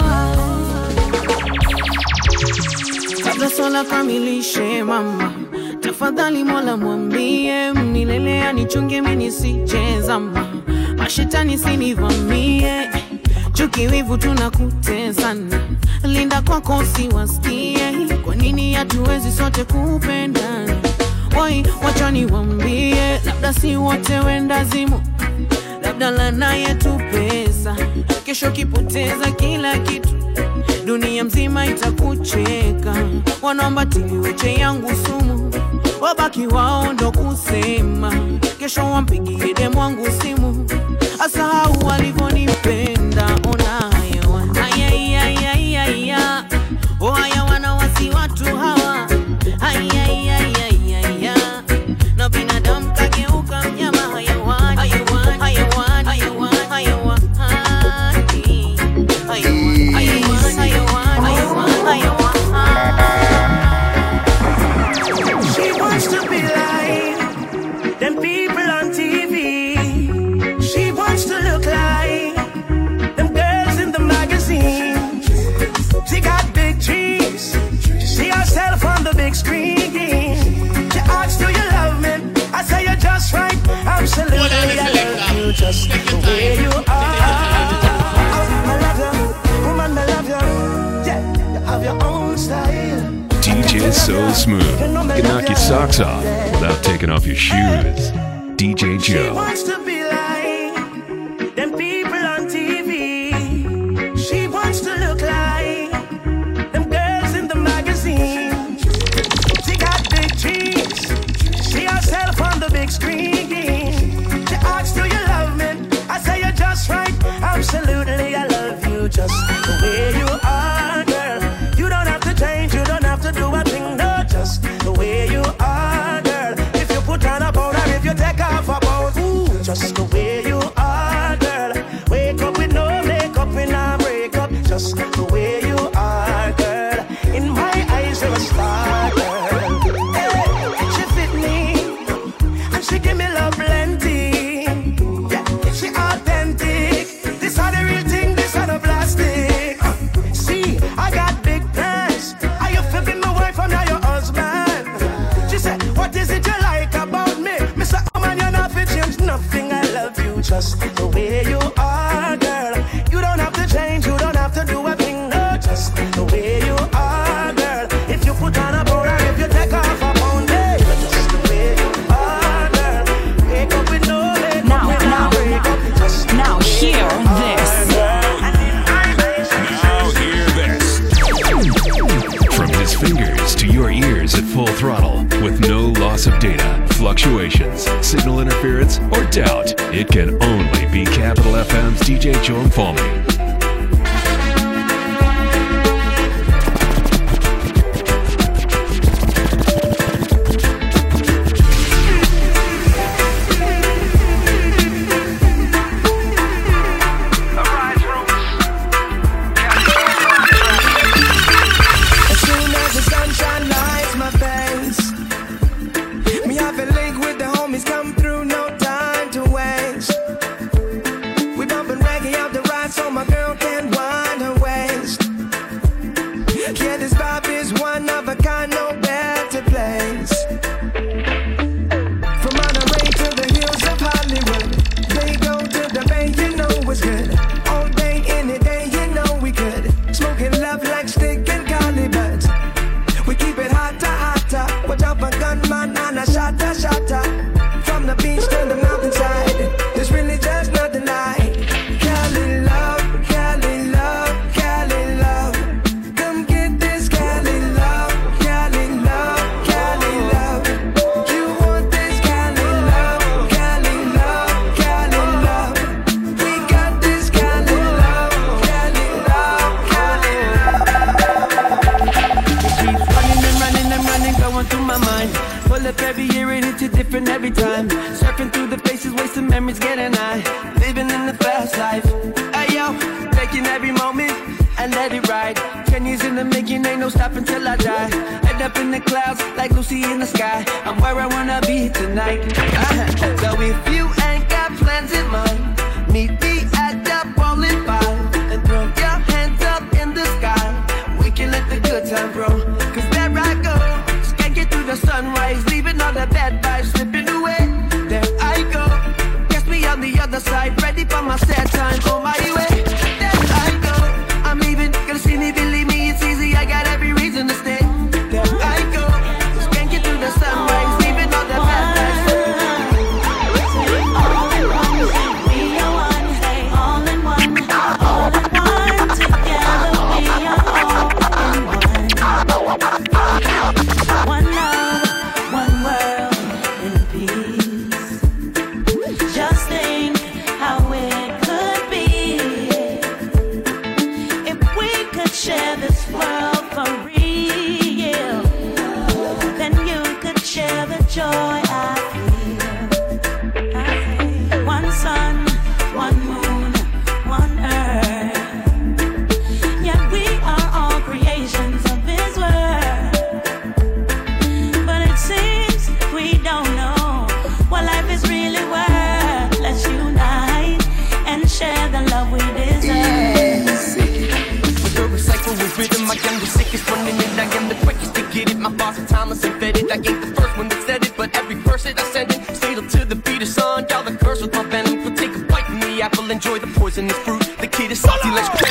kabla sola family shema, tafadhali Mola mwambie. Milele anichunge mimi nisijezama, mashetani sinivamie. Chuki wivu tunakutesana, linda kwako usiwasikie. Kwa nini hatuwezi sote kupendana? Woi, wacha niwaambie, labda si wote wendazimu, labda lana yetu pesa. Kesho kipoteza kila kitu, dunia mzima itakucheka. Wanaomba tiliweche yangu sumu, wabaki wao ndo kusema. Kesho wampigie demu wangu simu, asahau walivyonipenda. Ona haya wana, haya haya haya haya. Oh haya wana wasi watu hawa. Haya haya haya haya. Na binadamu kageuka mnyama. Haya wana, haya wana, haya wana, haya wana, haya wana. Absolutely, I love you just the way you are. I love you, woman, I love you. Yeah, you have your own style. D J So Smooth. You can knock your socks off without taking off your shoes. D J She Joe. wants to be like them people on T V. She wants to look like them girls in the magazine. She got big dreams. See herself on the big screen. She asks, do you love me? I say you're just right. Absolutely, I love you just the way you are, girl. You don't have to change, you don't have to do a thing, no, just the way you are, girl. If you put on a powder, if you take off a boat, ooh, just the way you are, girl. Wake up with no makeup in a breakup, just the way you are, girl. In my eyes, you're a star, girl. Hey, she fit me, and she give me love plenty. Yeah, she authentic. This are the real thing, this are the plastic. Uh, see, I got big plans. Are you flipping my wife? I'm not your husband. She said, what is it you like about me? Mister Oh man, you're not fit, change nothing. I love you just the way you are, girl. You don't have to change, you don't have to do a thing, no, just the way you are, girl. If you put on a powder, if you take off a pound, hey, just the way you are, girl. Wake up with no makeup, Now, with now, no breakup, just the now way hear you are, this. girl. Now hear this. From his fingers to your ears at full throttle with no loss of data, fluctuations, signal interference, or doubt, it can only be Capital F M's D J Joe Infalme. As soon as the sunshine lights my face, me have a link with the homies, come through, no time to waste. We bumpin' reggae out the ride so my girl can wind her waist. Yeah, this vibe is one of a kind, no better place. From Monterey to the hills of Hollywood, they go to the bay, you know it's good. All day, any day, you know we could. Smoking love like stick and golly buds. We keep it hotter, hotter. Watch out for gunman and a shotter, shotter. From the beach to the mountainside, there's really just nothing like Cali love, Cali love, Cali love. Come get this Cali love, Cali love, Cali love. You want this Cali love, Cali love, Cali love. We got this Cali love, Cali love, Cali love. It keeps running and running and running, going through my mind. Pull up every year, it hits you different every time. Surfing through the faces, wasting memories, getting high. Living in the fast life. Hey yo, taking every moment and let it ride. Ten years in the making, ain't no stopping till I die. Head up in the clouds, like Lucy in the sky. I'm where I wanna be tonight. Uh-huh. So if you ain't got plans in mind, meet me at the bowling five and throw your hands up in the sky. We can let the good time roll, cause there I go. Skank it through the sunrise, leaving all the bad vibes slipping away. There I go, guess me on the other side, ready for my sad time, on my way. There I go, I'm leaving, gonna see me, believe me, it's easy, I got every reason to stay. There I go, skank it through the sunrise, leaving all the bad vibes. All in one, we are one, all in one, all in one, together we are all in one. One love, one world in peace. Just think how it could be if we could share this world for real. Then you could share the joy I feel. I feel. One sun, one moon, one earth. Yet we are all creations of His word. But it seems we don't know what life is really worth. Let's unite and share the love we deserve. With the recycle with rhythm, I am the sickest one in it. I am the quickest to get it. My boss is timeless and fed it. I ain't the first one that said it, but every verse that I send it. Fatal to the beat of song, y'all the curse apple, enjoy the poisonous fruit. The kid is salty, let's go.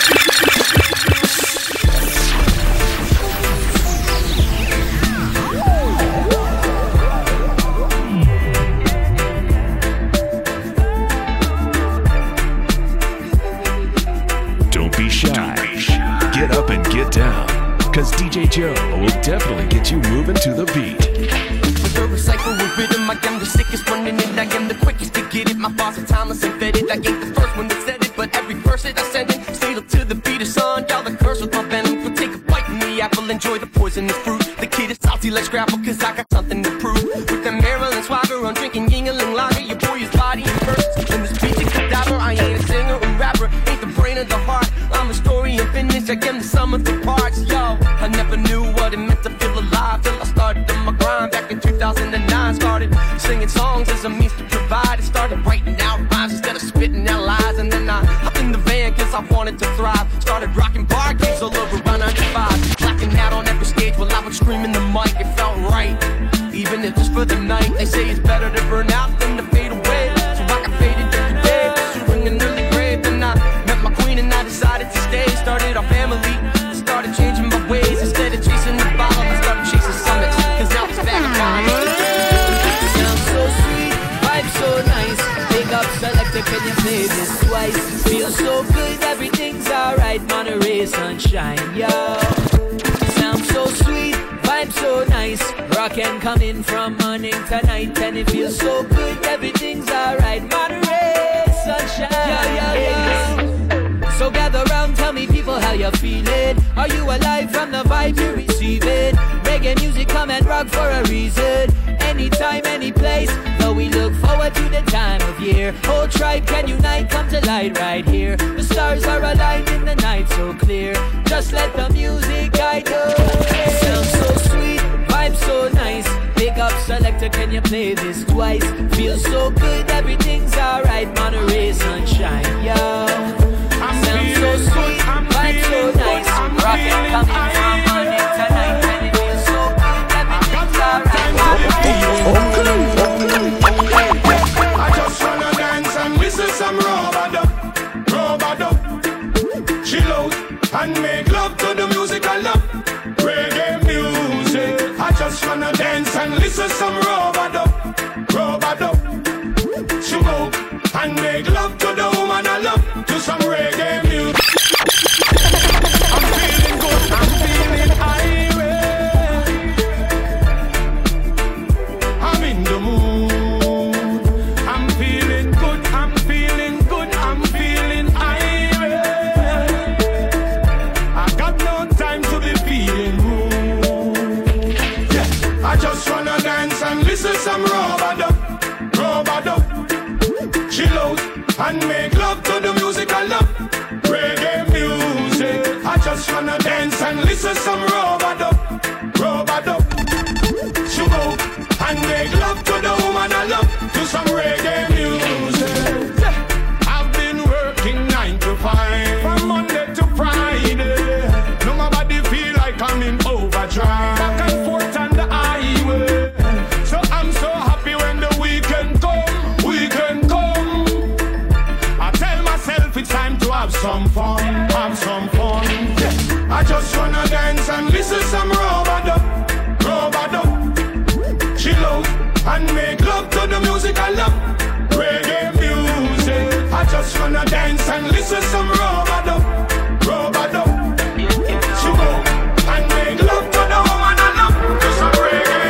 Don't be shy. Get up and get down. Cause D J Joe will definitely get you moving to the beat. With a recycle with rhythm, I am the sickest one in it. I am the quickest to get it. My bars are timeless and fetid. I ain't the first one that said it, but every verse that I send it, stayed up to the beat of song. Y'all the curse with my venom. So take a bite from the apple, enjoy the poisonous fruit. The kid is salty, let's grapple, cause I got something to prove. With the Maryland swagger, I'm drinking Yingling lager. Your boy is body in first. In this beat, you cadaver. I ain't a singer or rapper, ain't the brain of the heart. I'm a story and finish, I am the sum of the parts, yo. I never knew what it meant to feel alive till I started on my grind back in two thousand nine. Started singing songs as a means to provide. It started writing out rhymes instead of spitting out lies. And then I hopped in the van cause I wanted to thrive. Started rocking bar gigs all over Route ninety-five. Blacking out on every stage while I would scream in the mic. It felt right, even if just for the night. They say it's better to burn out than to fade away. So I got faded every day, pursuing an early grave. Then I met my queen and I decided to stay. Started our family, started changing my ways. Instead of chasing the bottom, I started chasing summits. Cause now it's back on. Sounds so sweet, vibe so nice. Big up selector, can you play this twice? Feel so good, everything's alright. Monterey sunshine, yo. Sounds so sweet, vibe so nice. Rockin' coming from morning to night. And it feels so good, everything's alright. Monterey sunshine, yeah, yeah, yeah. So gather round, tell me people how you're feeling. Are you alive from the vibe you're receiving? Reggae music come and rock for a reason. Anytime, any place, though we look forward to the time of year. Whole tribe can unite, come to light right here. The stars are aligned in the night so clear. Just let the music guide you. Sounds so sweet, vibe so nice. Big up selector, can you play this twice? Feels so good, everything's alright. Monterey sunshine, yo. Sounds so sweet, vibe so nice. Rockin' coming from morning to night. And it feels so good, everything's alright. I just wanna dance and whistle some robado, robado. Chill out and make love to the music I love. Reggae music. I just wanna dance and listen some robado, robado. Chill out and make love to the woman I love. To some reggae music. I'm feeling good, I'm feeling irate. I'm in the mood. I'm feeling good, I'm feeling good, I'm feeling irate. I got no time to be feeling rude. Yeah, I just wanna dance and listen some robado, robado. Chill out and make love to the music I love. Reggae music. I just wanna dance and listen some robado, robado. Chill out and make love to the woman I love. To some reggae music. Yeah. I've been working nine to five, from Monday to Friday. No nobody feel like I'm in overdrive. Back and forth on the highway. So I'm so happy when the weekend come, weekend come. I tell myself it's time to have some fun, have some fun. Yeah. I just wanna dance and listen some robado, robado. Chill out and make love to the music I love. Reggae music. I just wanna dance and listen some robado, robado. Chill out and make love to the woman I love. To some reggae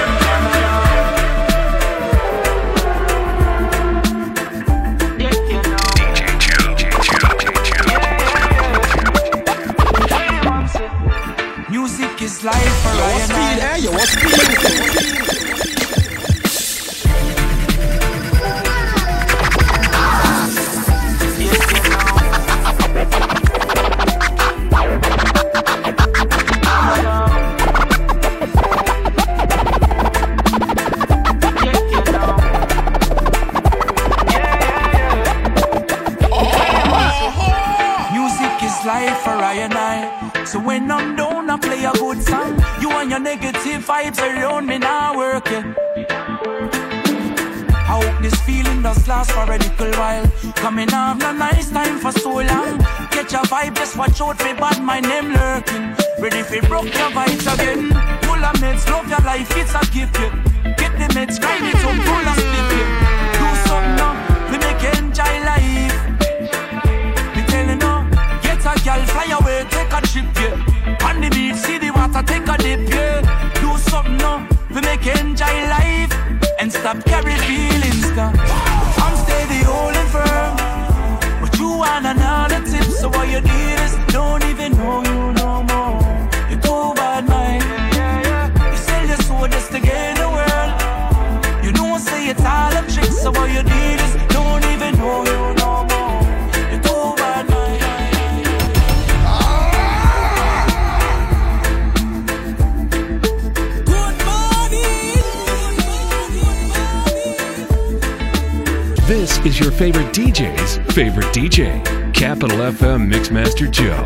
music. Music is life for I and I. Hey, yo, what's speed? Life for I and I. So when I'm down, I play a good song. You and your negative vibes around me now work, yeah. I hope this feeling does last for a little while. Coming off no nice time for so long. Catch a vibe, just watch out for bad, my name lurking. Ready for broke your vibes again. Full of meds, love your life, it's a gift, yeah. Get the meds, grind it up, full of split, yeah. Do something now, we make you enjoy life. We tell you now, get a girl, fly away, take a trip, yeah. On the beach, see the water, take a dip, yeah. Do something now, we make you enjoy life. And stop carry feelings, girl. I'm steady, holding firm. But you want another tip, so what you need is don't even know you no more. You're too bad, man. You sell your soul just to gain the world. You know, say it's all a trick, so what you need is don't even know you no more. You're too bad, man. This is your favorite D J's favorite D J, Capital F M Mixmaster Joe.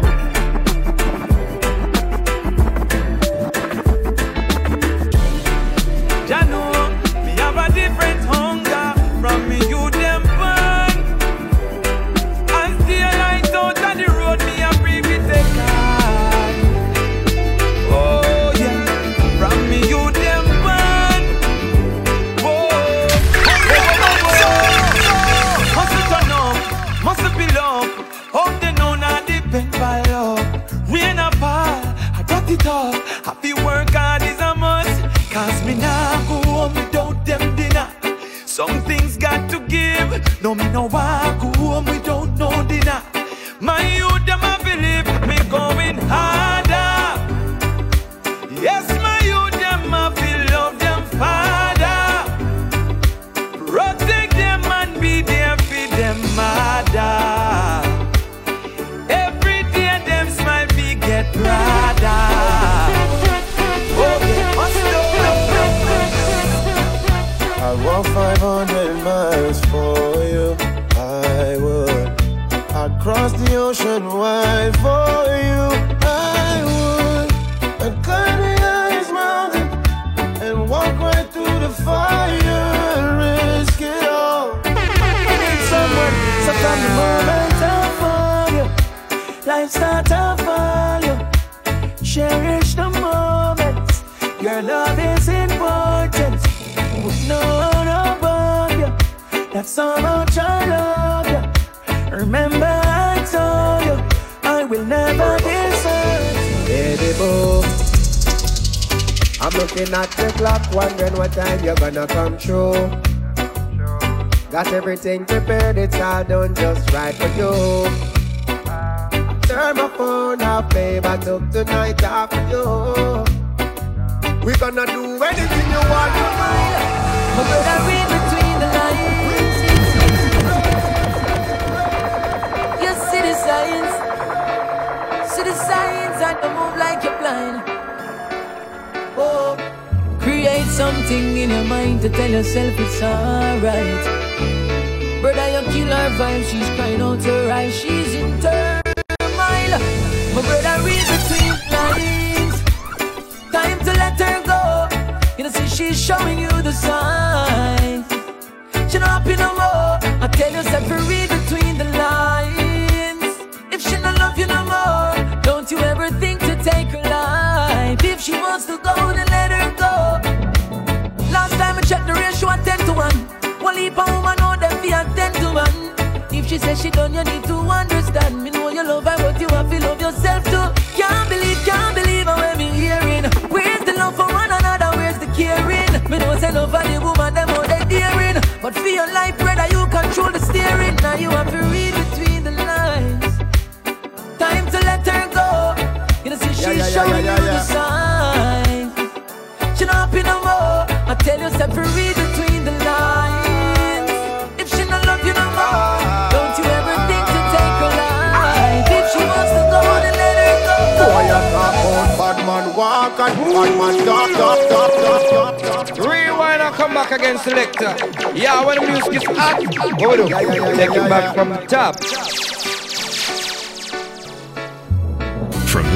Happy work hard is a must. Cause me nah go home without them dinner. Some things got to give. No, me no walk go home without no dinner. My youth them a believe me going harder. Yes, my youth them a feel love them father. Protect them and be there for them mother. Every day them smile be get brighter. I'd walk five hundred miles for you, I would. I'd cross the ocean wide for you, I would. I'd climb the highest mountain and walk right through the fire and risk it all. I need someone, so from the moment I found you, life start to fall you. Cherish the moments, your love is important. No one above you, that's how much I love you. Remember I told you, I will never desert. Baby boo, I'm looking at the clock, wondering what time you're gonna come through. Got everything prepared, it's all done just right for you. Turn my phone off, babe, I took the night off for you. We gonna do anything you want to do. But I read between the lines. You see the signs. See the signs and don't move like you're blind. Oh, create something in your mind to tell yourself it's alright. Brother, you kill her vibe, she's crying out her eyes, she's in turmoil. My brother, read between the lines. Time to let her go. You know, see she's showing you the signs. She not happy no more. I tell you, separate between the lines. If she not love you no more, don't you ever think to take her life. If she wants to go, then let her go. Last time I checked the ratio at ten to one. One leap a woman know them be at ten to one. If she says she done, you need to understand. Me know you love her, but you have to love yourself too. Can't believe, can't believe how I'm hearing. Where's the love for one another? Where's the caring? Me know say love for the woman, them how they daring. But for your life, brother, you control the steering. Now you have to read between the lines. Time to let her go. You know, see she's yeah, yeah, showing yeah, yeah, yeah, you yeah. the signs. She not happy no more. I tell you, separate between the lines. If she not love you no more, don't you ever think to take her life. If she wants to go, then let her go. Boy, I talk about bad man walk and bad man talk, talk, talk, talk, talk, talk. Rewind and come back again, selector. Yeah, when the music is hot, what we do? Yeah, yeah, yeah, Take yeah, it yeah, back yeah. from the top. From his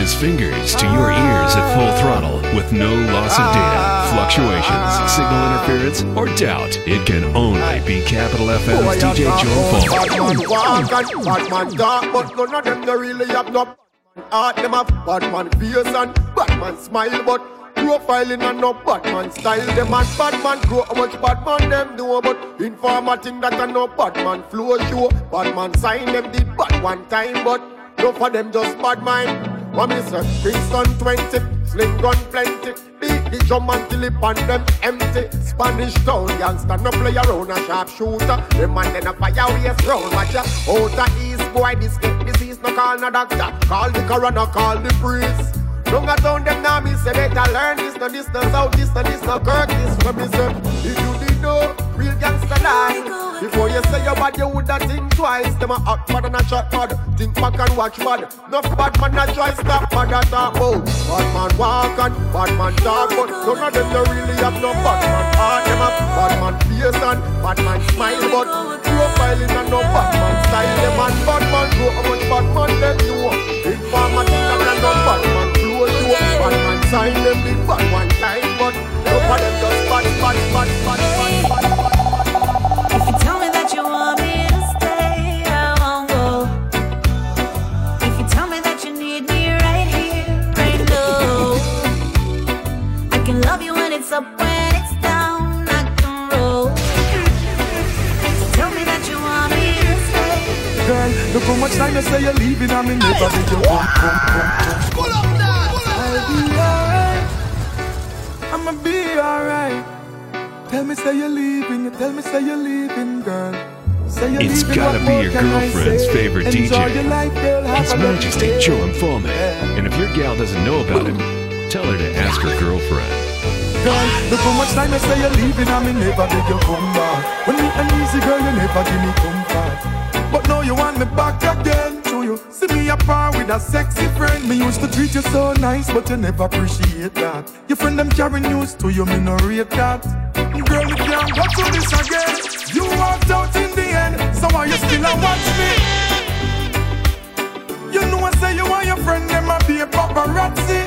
his fingers to your ears at full throttle with no loss of data, fluctuations, signal interference, or doubt. It can only be Capital F M's D J Joe Falme. Bad man walk and bad man talk, but none of them don't really have no art. Them have bad man face and bad man smile, but profiling and no bad man style. Them and bad man grow how much bad man them do, but informer think that I no bad man flow show. Bad man sign them did bad one time, but no for them just bad mind. One is a Kingston twenty, sling gun plenty. Beat the drum until it pan them empty. Spanish town youngster no play around a sharp shooter. Them man then a fire waste round. Watch ya out a east boy this get disease no call no doctor. Call the coroner, call the priest. Don't go down them now, me say better learn this, no this, no south, this, no this, no kirk, this. When me say, if you did know, real gangster life. Before you say your bad, you woulda think twice. Them a hot bad and a shot bad. Think back and watch bad. Enough bad man a try stop bad a talk about. Bad man walk and bad man talk, but none of them don't really have no bad man heart. Them a bad man face and bad man smile, but profiling and no bad man style. Them and bad man grow how much bad man them do. Informer think that they no bad man flow show. Bad man sign them big bad one time, but no for them just bad, bad, bad, bad, bad, bad, bad. If you tell me that you want me to stay, I won't go. If you tell me that you need me right here, right now, I can love you when it's up, when it's down, I can roll. So tell me that you want me to stay. Girl, look how much time you say you're leaving, I'm in never did you come, come, come. Pull up that, I'll be alright, I'ma be alright. Tell me say you're leaving, you tell me say you're leaving, girl. Say you're It's leaving, gotta what be more your can I girlfriend's say? favorite Enjoy D J. your life, girl, have His a lovely Majesty day. Joe Falme. And if your gal doesn't know about him, tell her to ask her girlfriend. Girl, look how much time you say you're leaving, and me never did you come back. When me uneasy, girl, you never give me comfort. But now you want me back again. So you see me apart with a sexy friend. Me used to treat you so nice, but you never appreciate that. Your friend them carry news to you, me no rate that. Girl, you can't go through this again. You walked out in the end, so why you still a watch me? You know I say you and your friend them a be a paparazzi.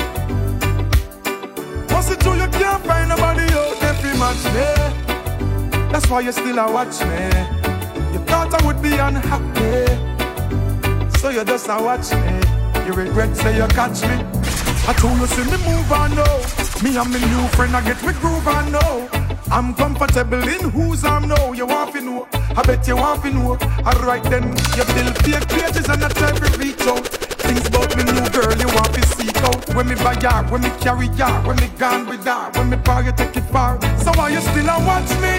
Once it true you can't find nobody out there to match me. That's why you still a watch me. You thought I would be unhappy, so you just a watch me. You regret say you catch me. I told you see me move on now. Me and me new friend I get me groove on now. I'm comfortable in whose arm now. You want to know, I bet you want to know. Alright then, you build fake pages and I try to reach out. Things about me new girl you want to seek out. When me buy her, when me carry her, when me gone with her, when me power you take it far. So why you still a watch me?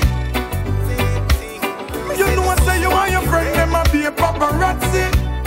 You know I say you and your friend them a be a paparazzi.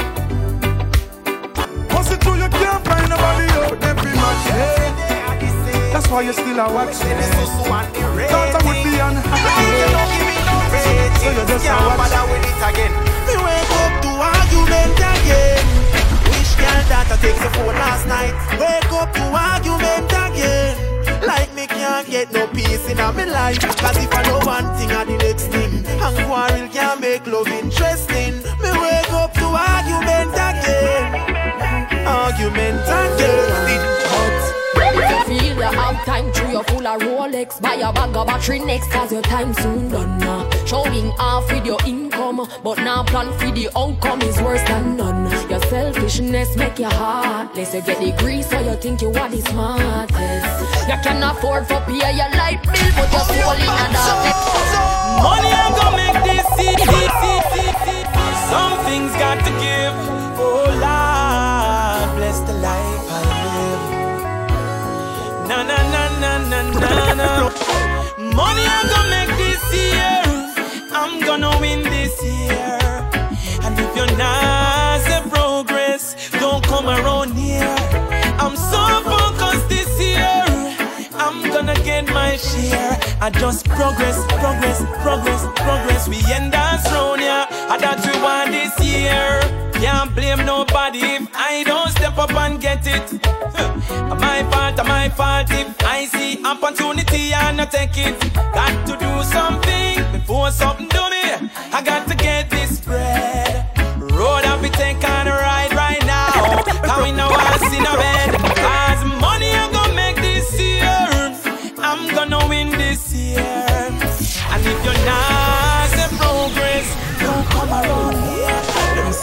Once it true you can't find nobody out there to match me. That's why you still a watch me. Thought I would be unhappy, so you just a watch me. Me wake up to argument again. Wish girl that I take the phone last night. Wake up to argument again. Like me can't get no peace in my life. Cause if I know one thing or the next thing, and quarrel can't make love interesting. Me wake up to argument again. Argument again. If you feel you have time through your full of Rolex, buy a bag of battery next cause your time soon done now. Showing off with your income, but now plan for the outcome is worse than none. Your selfishness make you heartless. You get degree so you think you are the smartest. You can afford for pay your light bill, but you're soul in a darkness. Money ain't gonna make this easy. Some things got to give. Oh Lord, bless the life I live. Na na na na na na na. Money I'm gonna make this year. I'm gonna win this year. And if you're not say progress, don't come around here. I'm so focused this year. I'm gonna get my share. I just progress, progress, progress, progress. We end us round here. And that we want this year. Can't blame nobody if I don't step up and get it. My fault, my fault if I see opportunity and I take it. Got to do something before something do me. I got to get this bread. Road up, we take on a ride right now. How we know I see no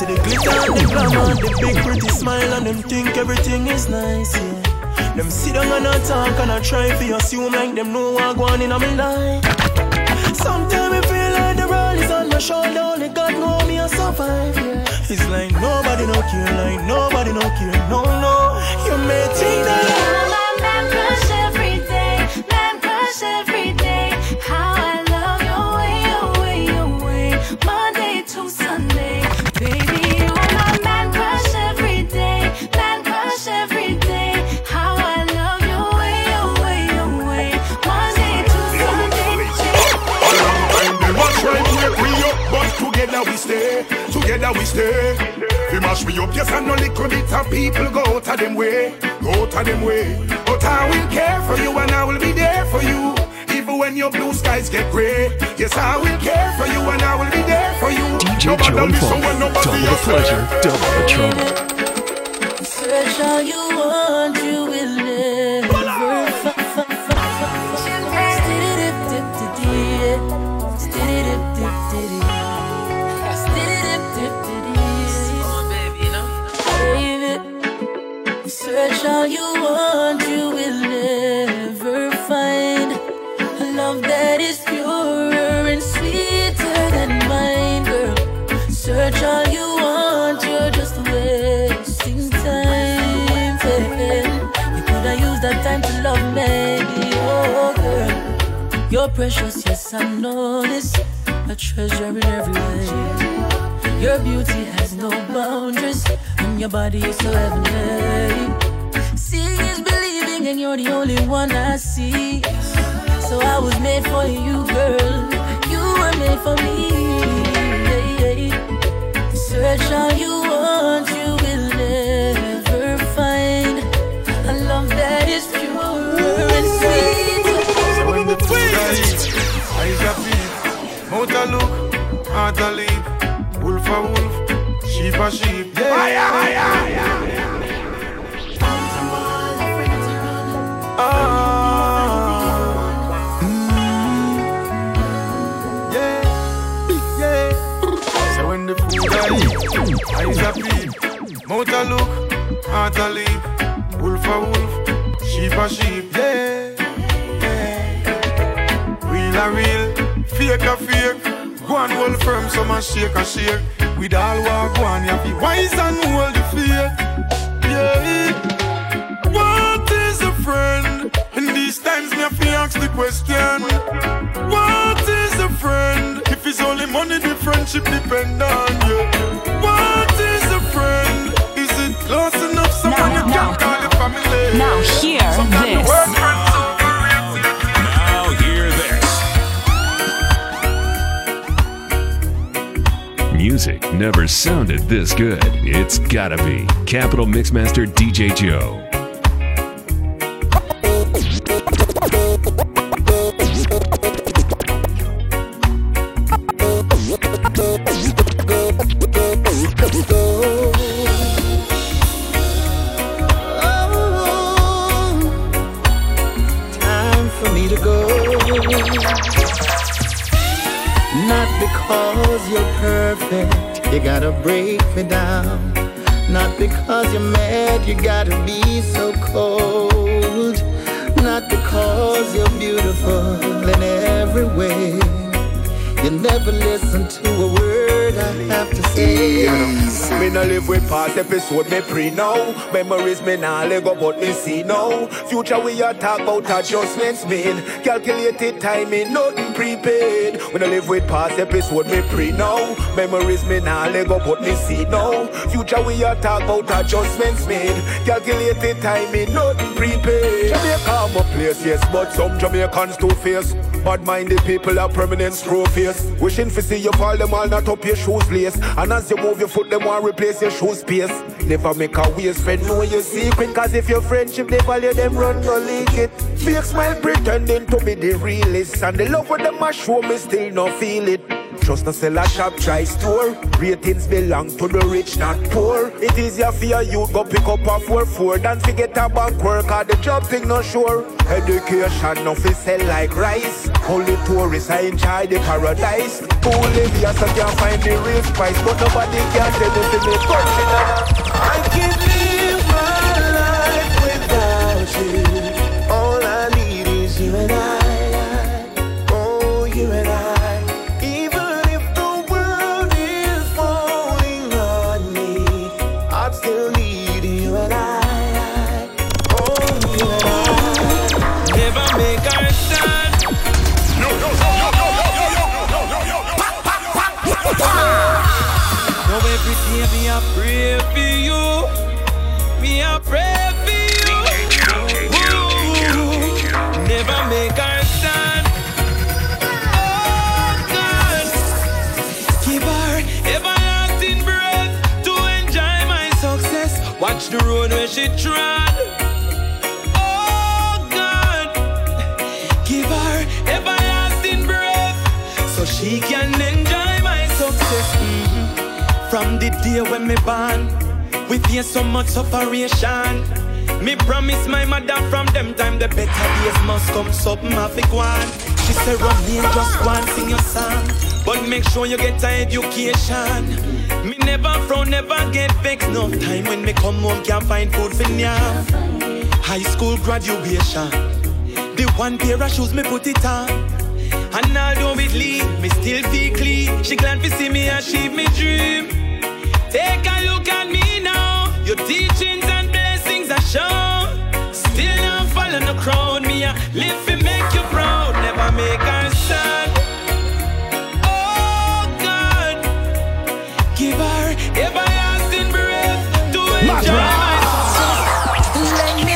See the glitter and the glamour, the big pretty smile, and them think everything is nice, yeah. Them sit down and I talk and I try to assume like them know what going in on my life. Sometimes I feel like the world is on my shoulder, only God know me I survive, yeah. It's like nobody no care, like nobody no care, no, no. You may think that I'm a man crush every day, man crush every day. How I love your way, your way, your way. Monday to Sunday, baby, you're my man crush every day, man crush every day. How I love your way, your way, your way. Monday to Sunday. They must try to break we up, but together we stay, together we stay. We mash me up, yes, and no little bit of people go out of them way, go out of them way. But I will care for you and I will be there for you, even when your blue skies get grey. Yes, I will care for you and I will be there for you. D J Joe and Falme, double the pleasure, double the trouble. Search all you want, you will never find. Search all you want, you will never find a love that is purer and sweeter than mine, girl. Search all you want, you're just wasting time. You could have used that time to love me, oh girl. You're precious, yes I know this. A treasure in every way. Your beauty has no boundaries, and your body is so heavenly. Seeing is believing, and you're the only one I see. So I was made for you, girl. You were made for me. Search all you want, you will never find a love that is pure and sweet. So when the two guys, eyes are feet, mouth a look, heart a leap. Wolf a wolf, sheep a sheep. Yeah, yeah, yeah, yeah, yeah. Ah, mm, yeah, yeah. So when the food I eat, eyes a peep, mouth a look, heart a leap. Wolf a wolf, sheep a sheep. Yeah, yeah. Real a real, fake a fake. Go and hold firm, some a shake a shake. With all walk one, you be wise and hold the fear. Yeah. What is a friend? In these times, me have to ask the question. What is a friend? If it's only money, the friendship depend on you. What is a friend? Is it close enough so when you can call the family? Now hear Sometimes this. Now hear this. Music never sounded this good. It's gotta be Capital Mixmaster D J Joe. Time for me to go. Not because you're perfect, you gotta break me down. Not because you're mad, you gotta be so cold. Not because you're beautiful in every way. You never listen to a word I have to say. Me no live with past episode, me pre now. Memories me nah let go, but me see now. Future we a talk about adjustments made. Calculated timing, nothing prepaid. We no live with past episode, me pre now. Memories me nah let go, but me see now. Future we a talk about adjustments made. Calculated timing, nothing prepaid. Jamaica my place, yes, but some Jamaicans too fierce. Bad-minded people are permanent screw face. Wishing to see you fall them all not up your shoes lace. And as you move your foot, them want replace your shoe space. Never make a waste friend know your secret. Cause if your friendship they value them run no leak it. Fake smile pretending to be the realest. And the love with them a show me still no feel it. trust, no sell a shop, try store. Ratings belong to the rich, not poor. It easier for your youth go pick up a four four than forget a bank work or the job thing not sure. Education no fi sell like rice. Only tourists I enjoy the paradise. Who live here so can't find the real spice, but nobody can tell me to me touching. I can't live my life without you. All I need is you and I. Oh, you and I. Even if the world is falling on me, I'd still need you and I. Oh, you and I. Never make our stand. No, no, no, no, no, no, no, no, no, no. Now every day me a pray for you. Me a pray for you. Never make our stand. Oh God, give her everlasting breath to enjoy my success. Watch the road where she trod. Oh God, give her everlasting breath so she can enjoy my success. Mm-hmm. From the day when me born, we face so much separation. Me promise my mother from them time the better days must come. Something have to go on. She said remain just one sing your song, but make sure you get an education. Me never frown, never get vexed. No time when me come home can't find food for now. High school graduation, the one pair of shoes me put it on. And although it lead, me still feel clean. She glad to see me achieve me dream. Take a look at me now. Your teachings and blessings are shown. Still not follow the crowd. Me a live to make you proud. Never make her sad. Oh God, give her everlasting breath to enjoy my success. Let me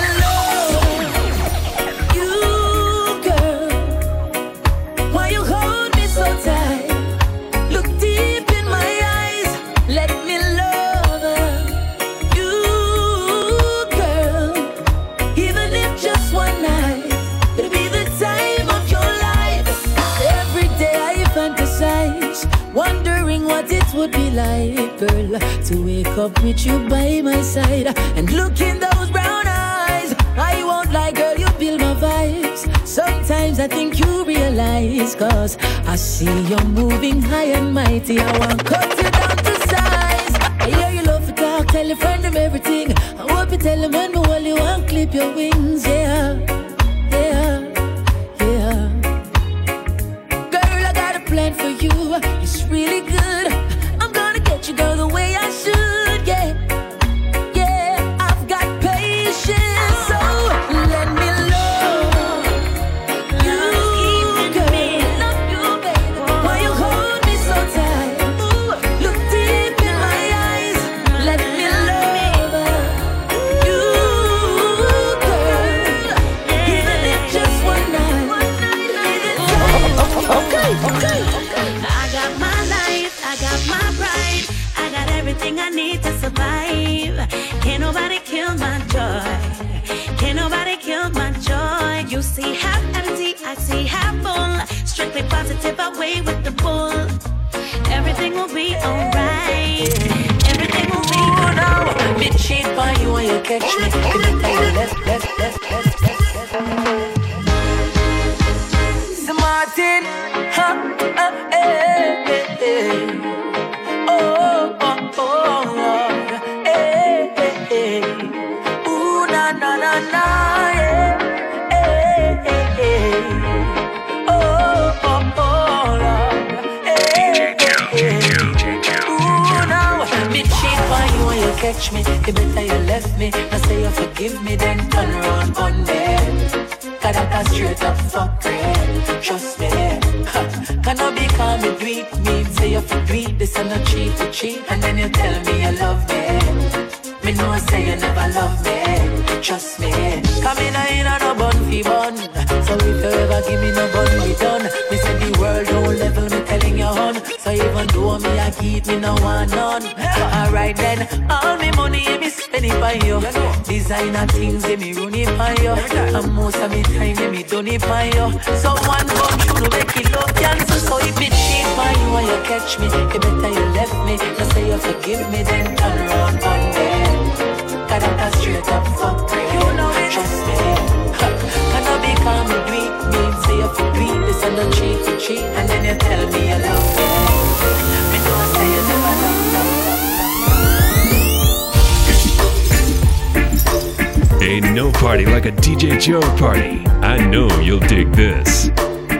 love you, girl. Why you hold me so tight? Look deep in my eyes. Let me love you, girl. Even if just one night, it'll be the time of your life. Every day I fantasize, wondering what it would be like, girl, to wake up with you by my side and look in those brown eyes. I won't lie, girl, you build my vibes. Sometimes I think you realize, cause I see you're moving high and mighty. I want to cut you down to size. I hear you love to talk, tell your friend of everything. I hope you tell them when me hold you and clip your wings, yeah, yeah, yeah. Girl, I got a plan for you, it's really good. I'm gonna get you, girl, the way I should, yeah. Yeah, I've got patience, so let me love you, girl. Why you hold me so tight? Look deep in my eyes. Let me love you, girl. Even if just one night. Okay, okay. I got my life, I got my pride, I got everything I need to survive. Can't nobody kill my joy. Can't nobody kill my joy. You see half empty, I see half full. Strictly positive, away with the bull. Everything will be alright. Everything will be good now. Me cheat by you and you catch me. Give me time, left, left, left, left, left. So Martin, huh, uh, eh, eh, eh. Oh, oh, oh, Lord, eh, eh, eh. Ooh, na, na, na, na, yeah, eh, eh, eh. Oh, oh, oh, Lord, eh, eh, eh. Ooh, now, me cheat by you and you catch me. The better you left me. I say you forgive me, then turn around on me. Cause that's a straight up fuck real. Trust me. Ha. Can I be calm and do it? Me say you for do it. This and not cheat to cheat. And then you tell me you love me. Me know I say you never love me. Trust me. Come in and no bun fi bun. So if you ever give me no bun, we done. Me say the world don't level me telling you on. So even even though me I keep me no one none. Alright then, all me money me spend it by you. Designer things they me run it by you. And most of me time they me done it by you. Someone come through to make it love cancel. So if it cheap by you and you catch me, you better you left me. Just say you forgive me, then turn around one day. Got that straight up fuck, you know it. Trust me. Can I be calm and do it? Me say you for do it, this and not cheat for cheat, and then you tell me you love me. Me don't say you never love, love, love. Ain't no party like a D J Joe party. I know you'll dig this.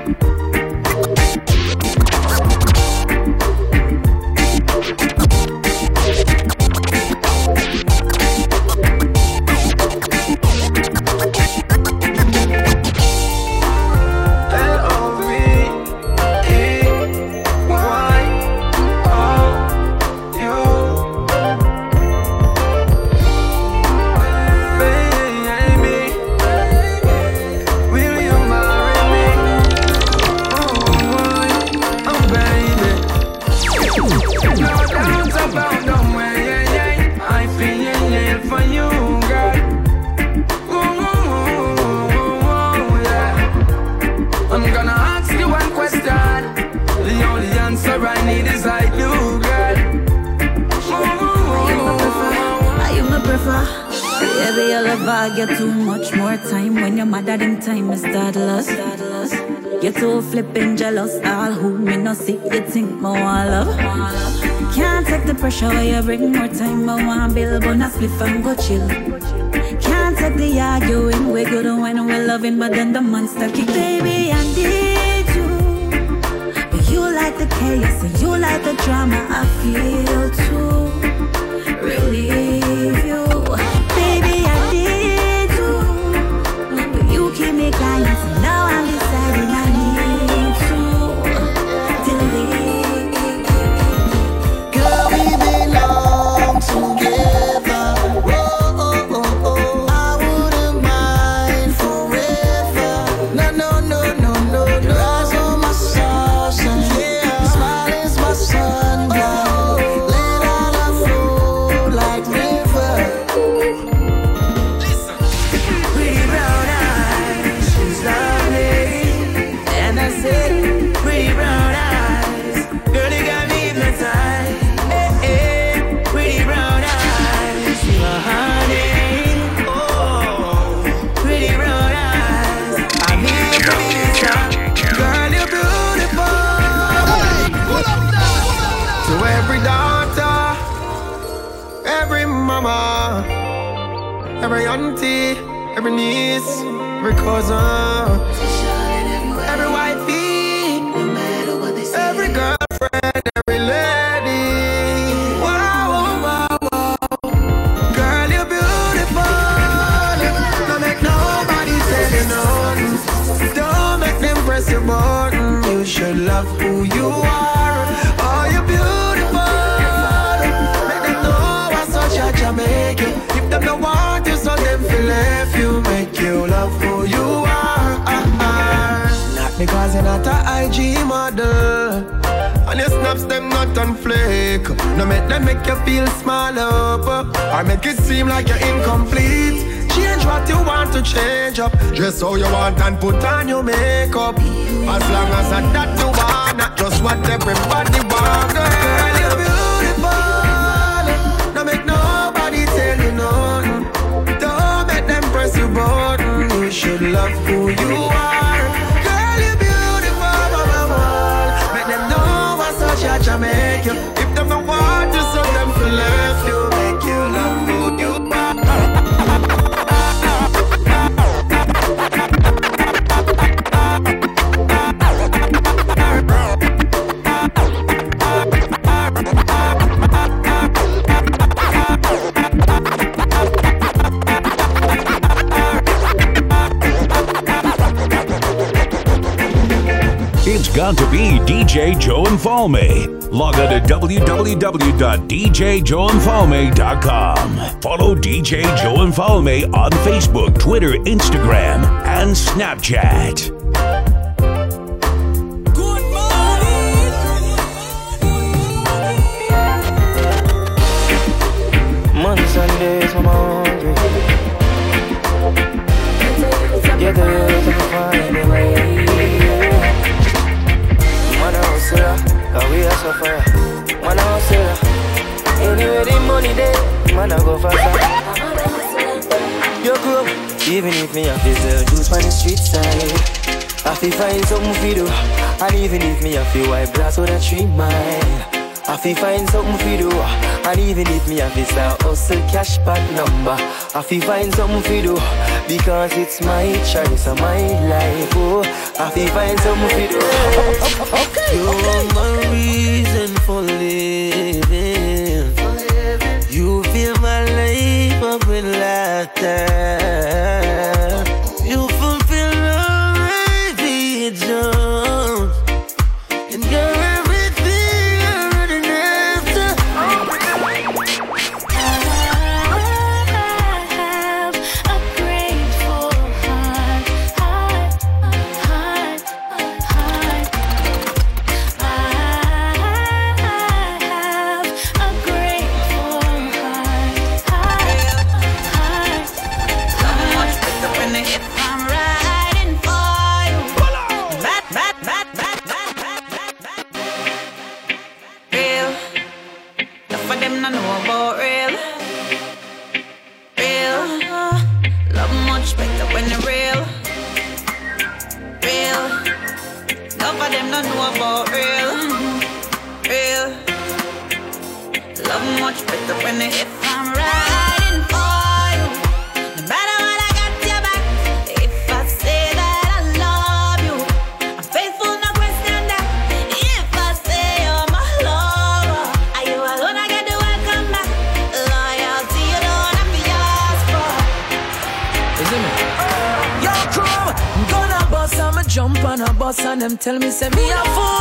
Get too much more time when you're mad at him. Time is dadless. You're too flippin' jealous. All who me no see you think me want love. Can't take the pressure when you bring more time. I want build but not split and go chill. Can't take the arguing. We good when we're loving, but then the monster kick. Baby, I need you, but you like the chaos and you like the drama. I feel too relieve you. Baby, I need you, but you keep me clients, and now I'm deciding I need to delete. Girl, we belong together. Oh, oh, oh, oh. I wouldn't mind forever. No, no, no, no, no, no. Your eyes on my sunshine. Yeah. Your smile is my sundown. Let out a flow like river. Pretty brown eyes, she's lovely. And I said, pretty brown eyes, girl, you got me hypnotized. Hey, hey, pretty brown eyes, my honey. Oh, pretty brown eyes, I'm here for you. Girl, you're beautiful. To every daughter, every mama, every auntie, every niece, every cousin, every wifey, every girlfriend, every lady. Wow, wow, wow. Girl, you're beautiful. Don't make nobody tell you nothing. Don't make them press your button. You should love who you are. Oh, you're beautiful. Make them know I'm such a Jamaican. If them don't want you, so them feel left you. Make you love who you are. Ah, ah. Not because you're not a I G model. And your snaps them not on flake. No make them make you feel small up, or make it seem like you're incomplete. Change what you want to change up. Dress how you want and put on your makeup. As long as I that you want, not just what everybody want. Girl, you're beautiful. Don't make nobody tell you nothing. Don't make them press your button. You should love who you are. Girl, you're beautiful. Make them know I'm such a Jamaican. If them don't want you, so them feel left you. Make you love who you are. It's got to be D J Joe Infalme. Log on to w w w dot d j joe infalme dot com. Follow D J Joe Infalme on Facebook, Twitter, Instagram, and Snapchat. Good morning. the money there, man I go faster. Yo grow, even if me have to sell juice on the street side, I feel find something for do. And even if me have to wipe glass with a three mile, I feel find something for do. And even if me have to start hustle cash back number, I feel find something for do. Because it's my choice and my life, oh, I feel find something for do. Okay, you're my reason for living. You fill my life up with laughter. You fulfill all my visions, and you're everything I'm running after. I have a grateful heart, heart, heart, heart. I have a grateful heart, heart, heart. So much better when they hit. I'm riding for you. Bat, bat, bat, bat, bat, bat, bat, bat. Real. Enough of them not know about real. Real. Love much better when you're real. Real. Enough of them not know about real. Real. Love much better when they hit. I'm riding for you. No matter what, I got your back. If I say that I love you, I'm faithful, no question that. If I say you're my lover, are you alone? I get the welcome back. Loyalty, you don't have to ask for. Isn't it? Yo, crew, I'm gonna bust, I'ma jump on a bus and them tell me, say me a fool.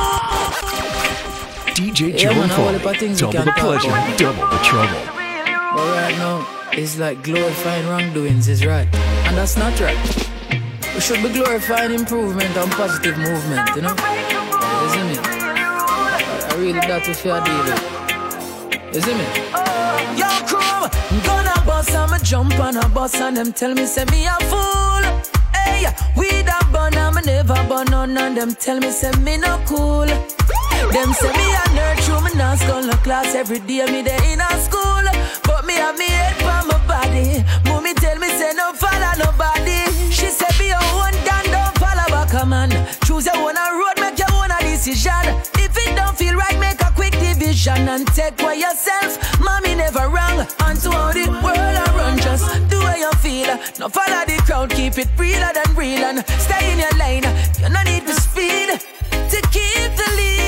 D J Yeah, Joe man, and I want to put Foley. things you Double can't the pleasure, talk about. double the trouble. But right now, it's like glorifying wrongdoings is right, and that's not right. We should be glorifying improvement and positive movement, you know? Isn't it? I, I really got to feel deal with. Isn't it? Yo, crew, I'm gonna bust, I'ma jump on a bus and them tell me, say me a fool. Hey, we da bun, I'ma never bun none, and them tell me, say me no cool. Them say me a nerd through me non school class every day me there in a school. But me have me head for my body. Mommy tell me say no follow nobody. She say be your own dan, don't follow back a man. Choose your own road, make your own decision. If it don't feel right, make a quick division and take for yourself. Mommy never wrong. And to how the world I run, just do what you feel. No follow the crowd, keep it realer than real and stay in your lane. You no need to speed to keep the lead.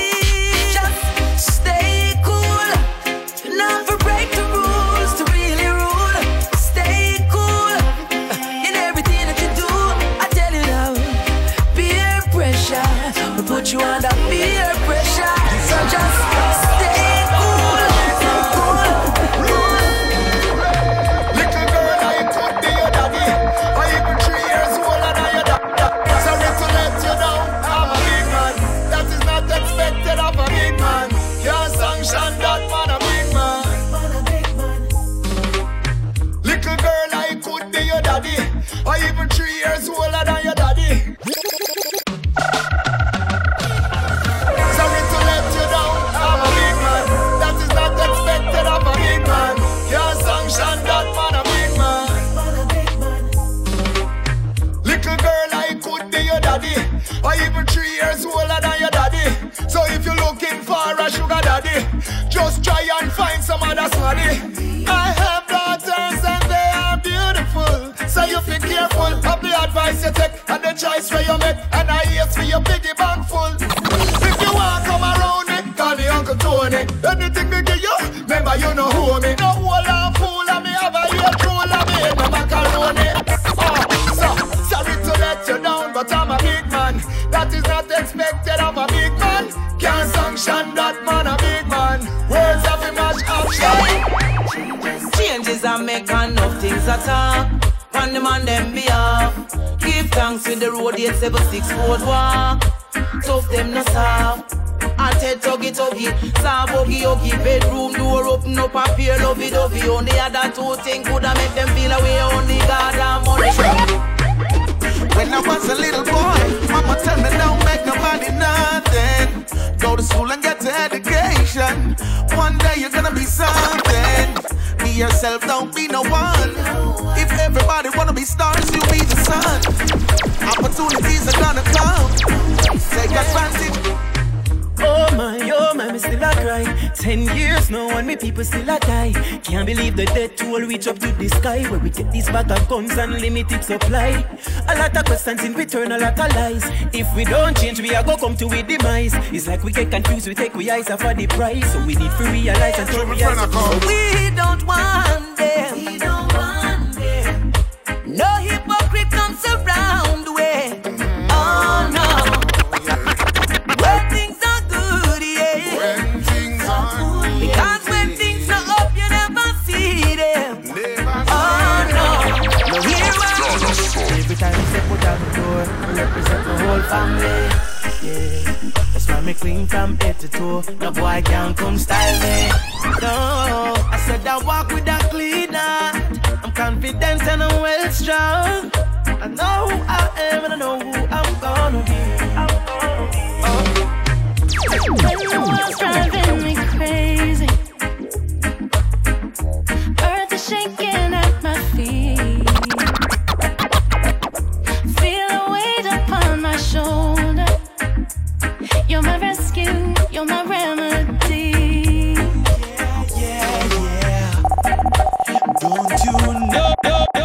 Stay cool, not for break the rules to really rule. Stay cool in everything that you do. I tell you now, peer pressure will put you under peer pressure. So just stay cool, cool, cool. Little girl, I could be your daddy. I even three years older than your daddy. Sorry to let you down, I'm a big man. That is not expected of a big man. Can't sanction that man, a big man. Little girl, I could be your daddy. I even three years older than your daddy. Sorry to let you down, I'm a big man. That is not expected of a big man. Can't sanction that man, a big man. Little girl, I could be your daddy. I even three years older than your daddy. So if you're looking for a sugar daddy, just try and find some other smarty. I have daughters and they are beautiful, so you be careful of the advice you take and the choice where you make. And I hate for your piggy bank full. If you want come around me, call me Uncle Tony. Anything me give you, remember you know who me. No whole and fool and me have a ear troll and me hate my macaroni. Oh, so sorry to let you down, but I'm a big man. That is not expected of a big man. Can't sanction that man, a big man. Words have been match action. Changes I make and enough things I talk. On the man them behalf. Give thanks with the road eight seven six road walk. Tough them no soft. I tell tuggy tuggy, saw buggy huggy. Bedroom door open up and peer lovey dovey. Only other two things coulda make them feel away. Only God and money. When I was a little boy, mama tell me don't make nobody nothing. Go to school and get an education. One day you're gonna be something. Be yourself, don't be no one. If everybody wanna be stars, you be the sun. Opportunities are gonna come. Take advantage. Oh my, oh my, me still a cry. Ten years now and me people still a die. Can't believe the death toll reach up to the sky. Where we get these bag of guns and limited supply. A lot of questions in return, a lot of lies. If we don't change, we are go come to with demise. It's like we get confused, we take we eyes off of the price. So we need to realize and to realize. We don't want them. We don't want them. No hypocrite comes around the way. Oh no. When things are good, yeah. When things are good. Because when things are up, you never see them. Oh no. No here I Every time we step out the door, we represent the whole family. Yeah. That's why me clean from head to toe. No boy can't come style me. No, I said I walk with a clean heart. I'm confident and I'm well strong. I know who I am and I know who I'm gonna be. When the world's driving me crazy, earth is shaking at my feet. Feel a weight upon my shoulder. You're my rescue, you're my remedy. Yeah, yeah, yeah. Don't you know?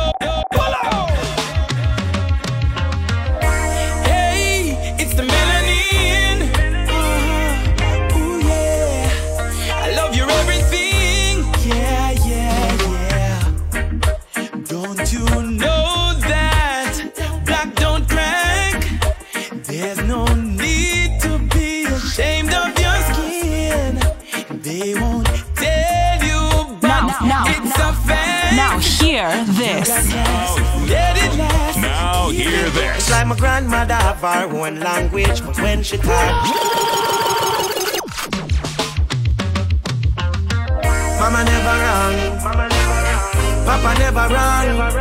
Hey, it's the melanin. Uh-huh. Ooh, yeah. I love your everything. Yeah, yeah, yeah. Don't you know that black don't crack? There's no need to be ashamed of your skin. They won't tell you, but Now, now, it's a fact. Now hear this. Let it last. Now hear this. It's like my grandmother have her own language, but when she talk, Mama never wrong, Papa never wrong.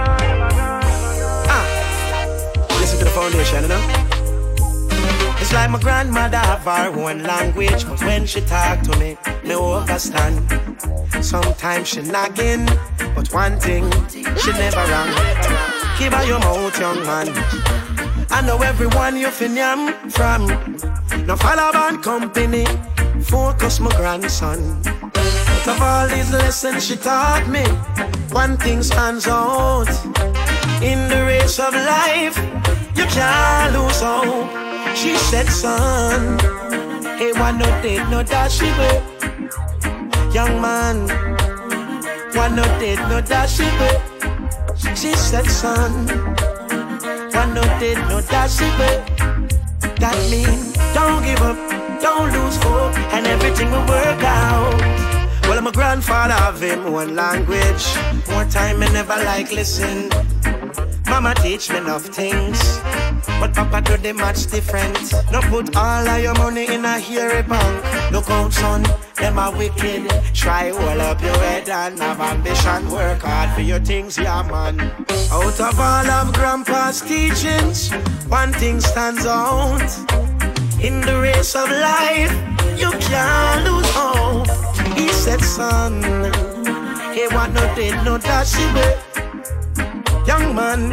Ah, listen to the foundation, you know. It's like my grandmother have her own language, but when she talk to me, me understand. Sometimes she nagging, but one thing, she never wrong. Keep her your mouth, young man. I know everyone you finyam from. No follow bad company, focus my grandson. Out of all these lessons she taught me, one thing stands out. In the race of life, you can't lose hope. She said, son, hey, one no dead, no dash way. Young man, one no dead, no dash way. She said, son, one no dead, no dash way. That mean, don't give up, don't lose hope, and everything will work out. Well, my grandfather have him one language. More time I never like listen. Mama teach me enough things, but Papa do the much different. No put all of your money in a hairy bank. Look out, son, them are wicked. Try hold up your head and have ambition. Work hard for your things, yeah, man. Out of all of Grandpa's teachings, one thing stands out. In the race of life, you can't lose hope. He said, son, he want no dead, no dashy way. Young man,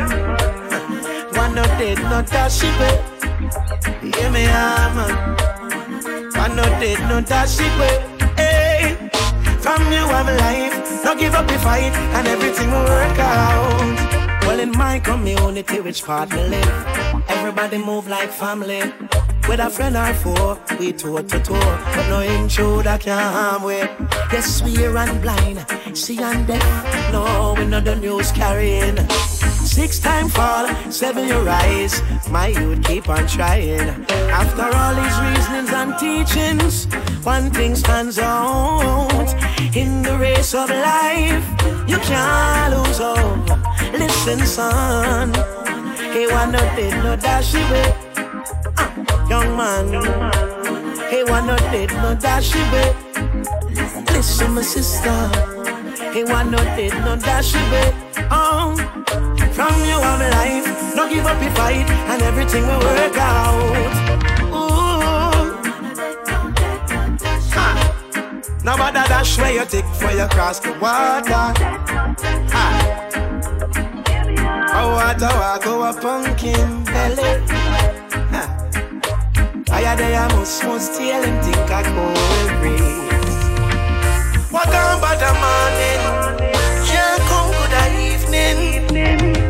one no dead, no dashy way. Hear me, ah, man. One no dead, no dashy way. Hey, from you have life, no give up the fight, and everything will work out. Well, in my community, which part me live, everybody move like family. With a friend or four, we toe to toe, but no intruder can harm with. Yes, we hear and blind, see and deaf. No, we know the news carrying. Six time fall, seven you rise. My youth keep on trying. After all these reasonings and teachings, one thing stands out. In the race of life, you can't lose hope. Listen, son, he want no dead, no dashy way. Young man, he want no dead, no dashy way. Listen, my sister, He want no dead, no dash of it. Oh, from you have life, no give up your fight, and everything will work out. Ooh, ah. No matter dash where you take for you cross the water. Ah. A water walk over pumpkin belly. Ah. I day I must must steal him think I could breathe. What on but the morning? Can't come good evening.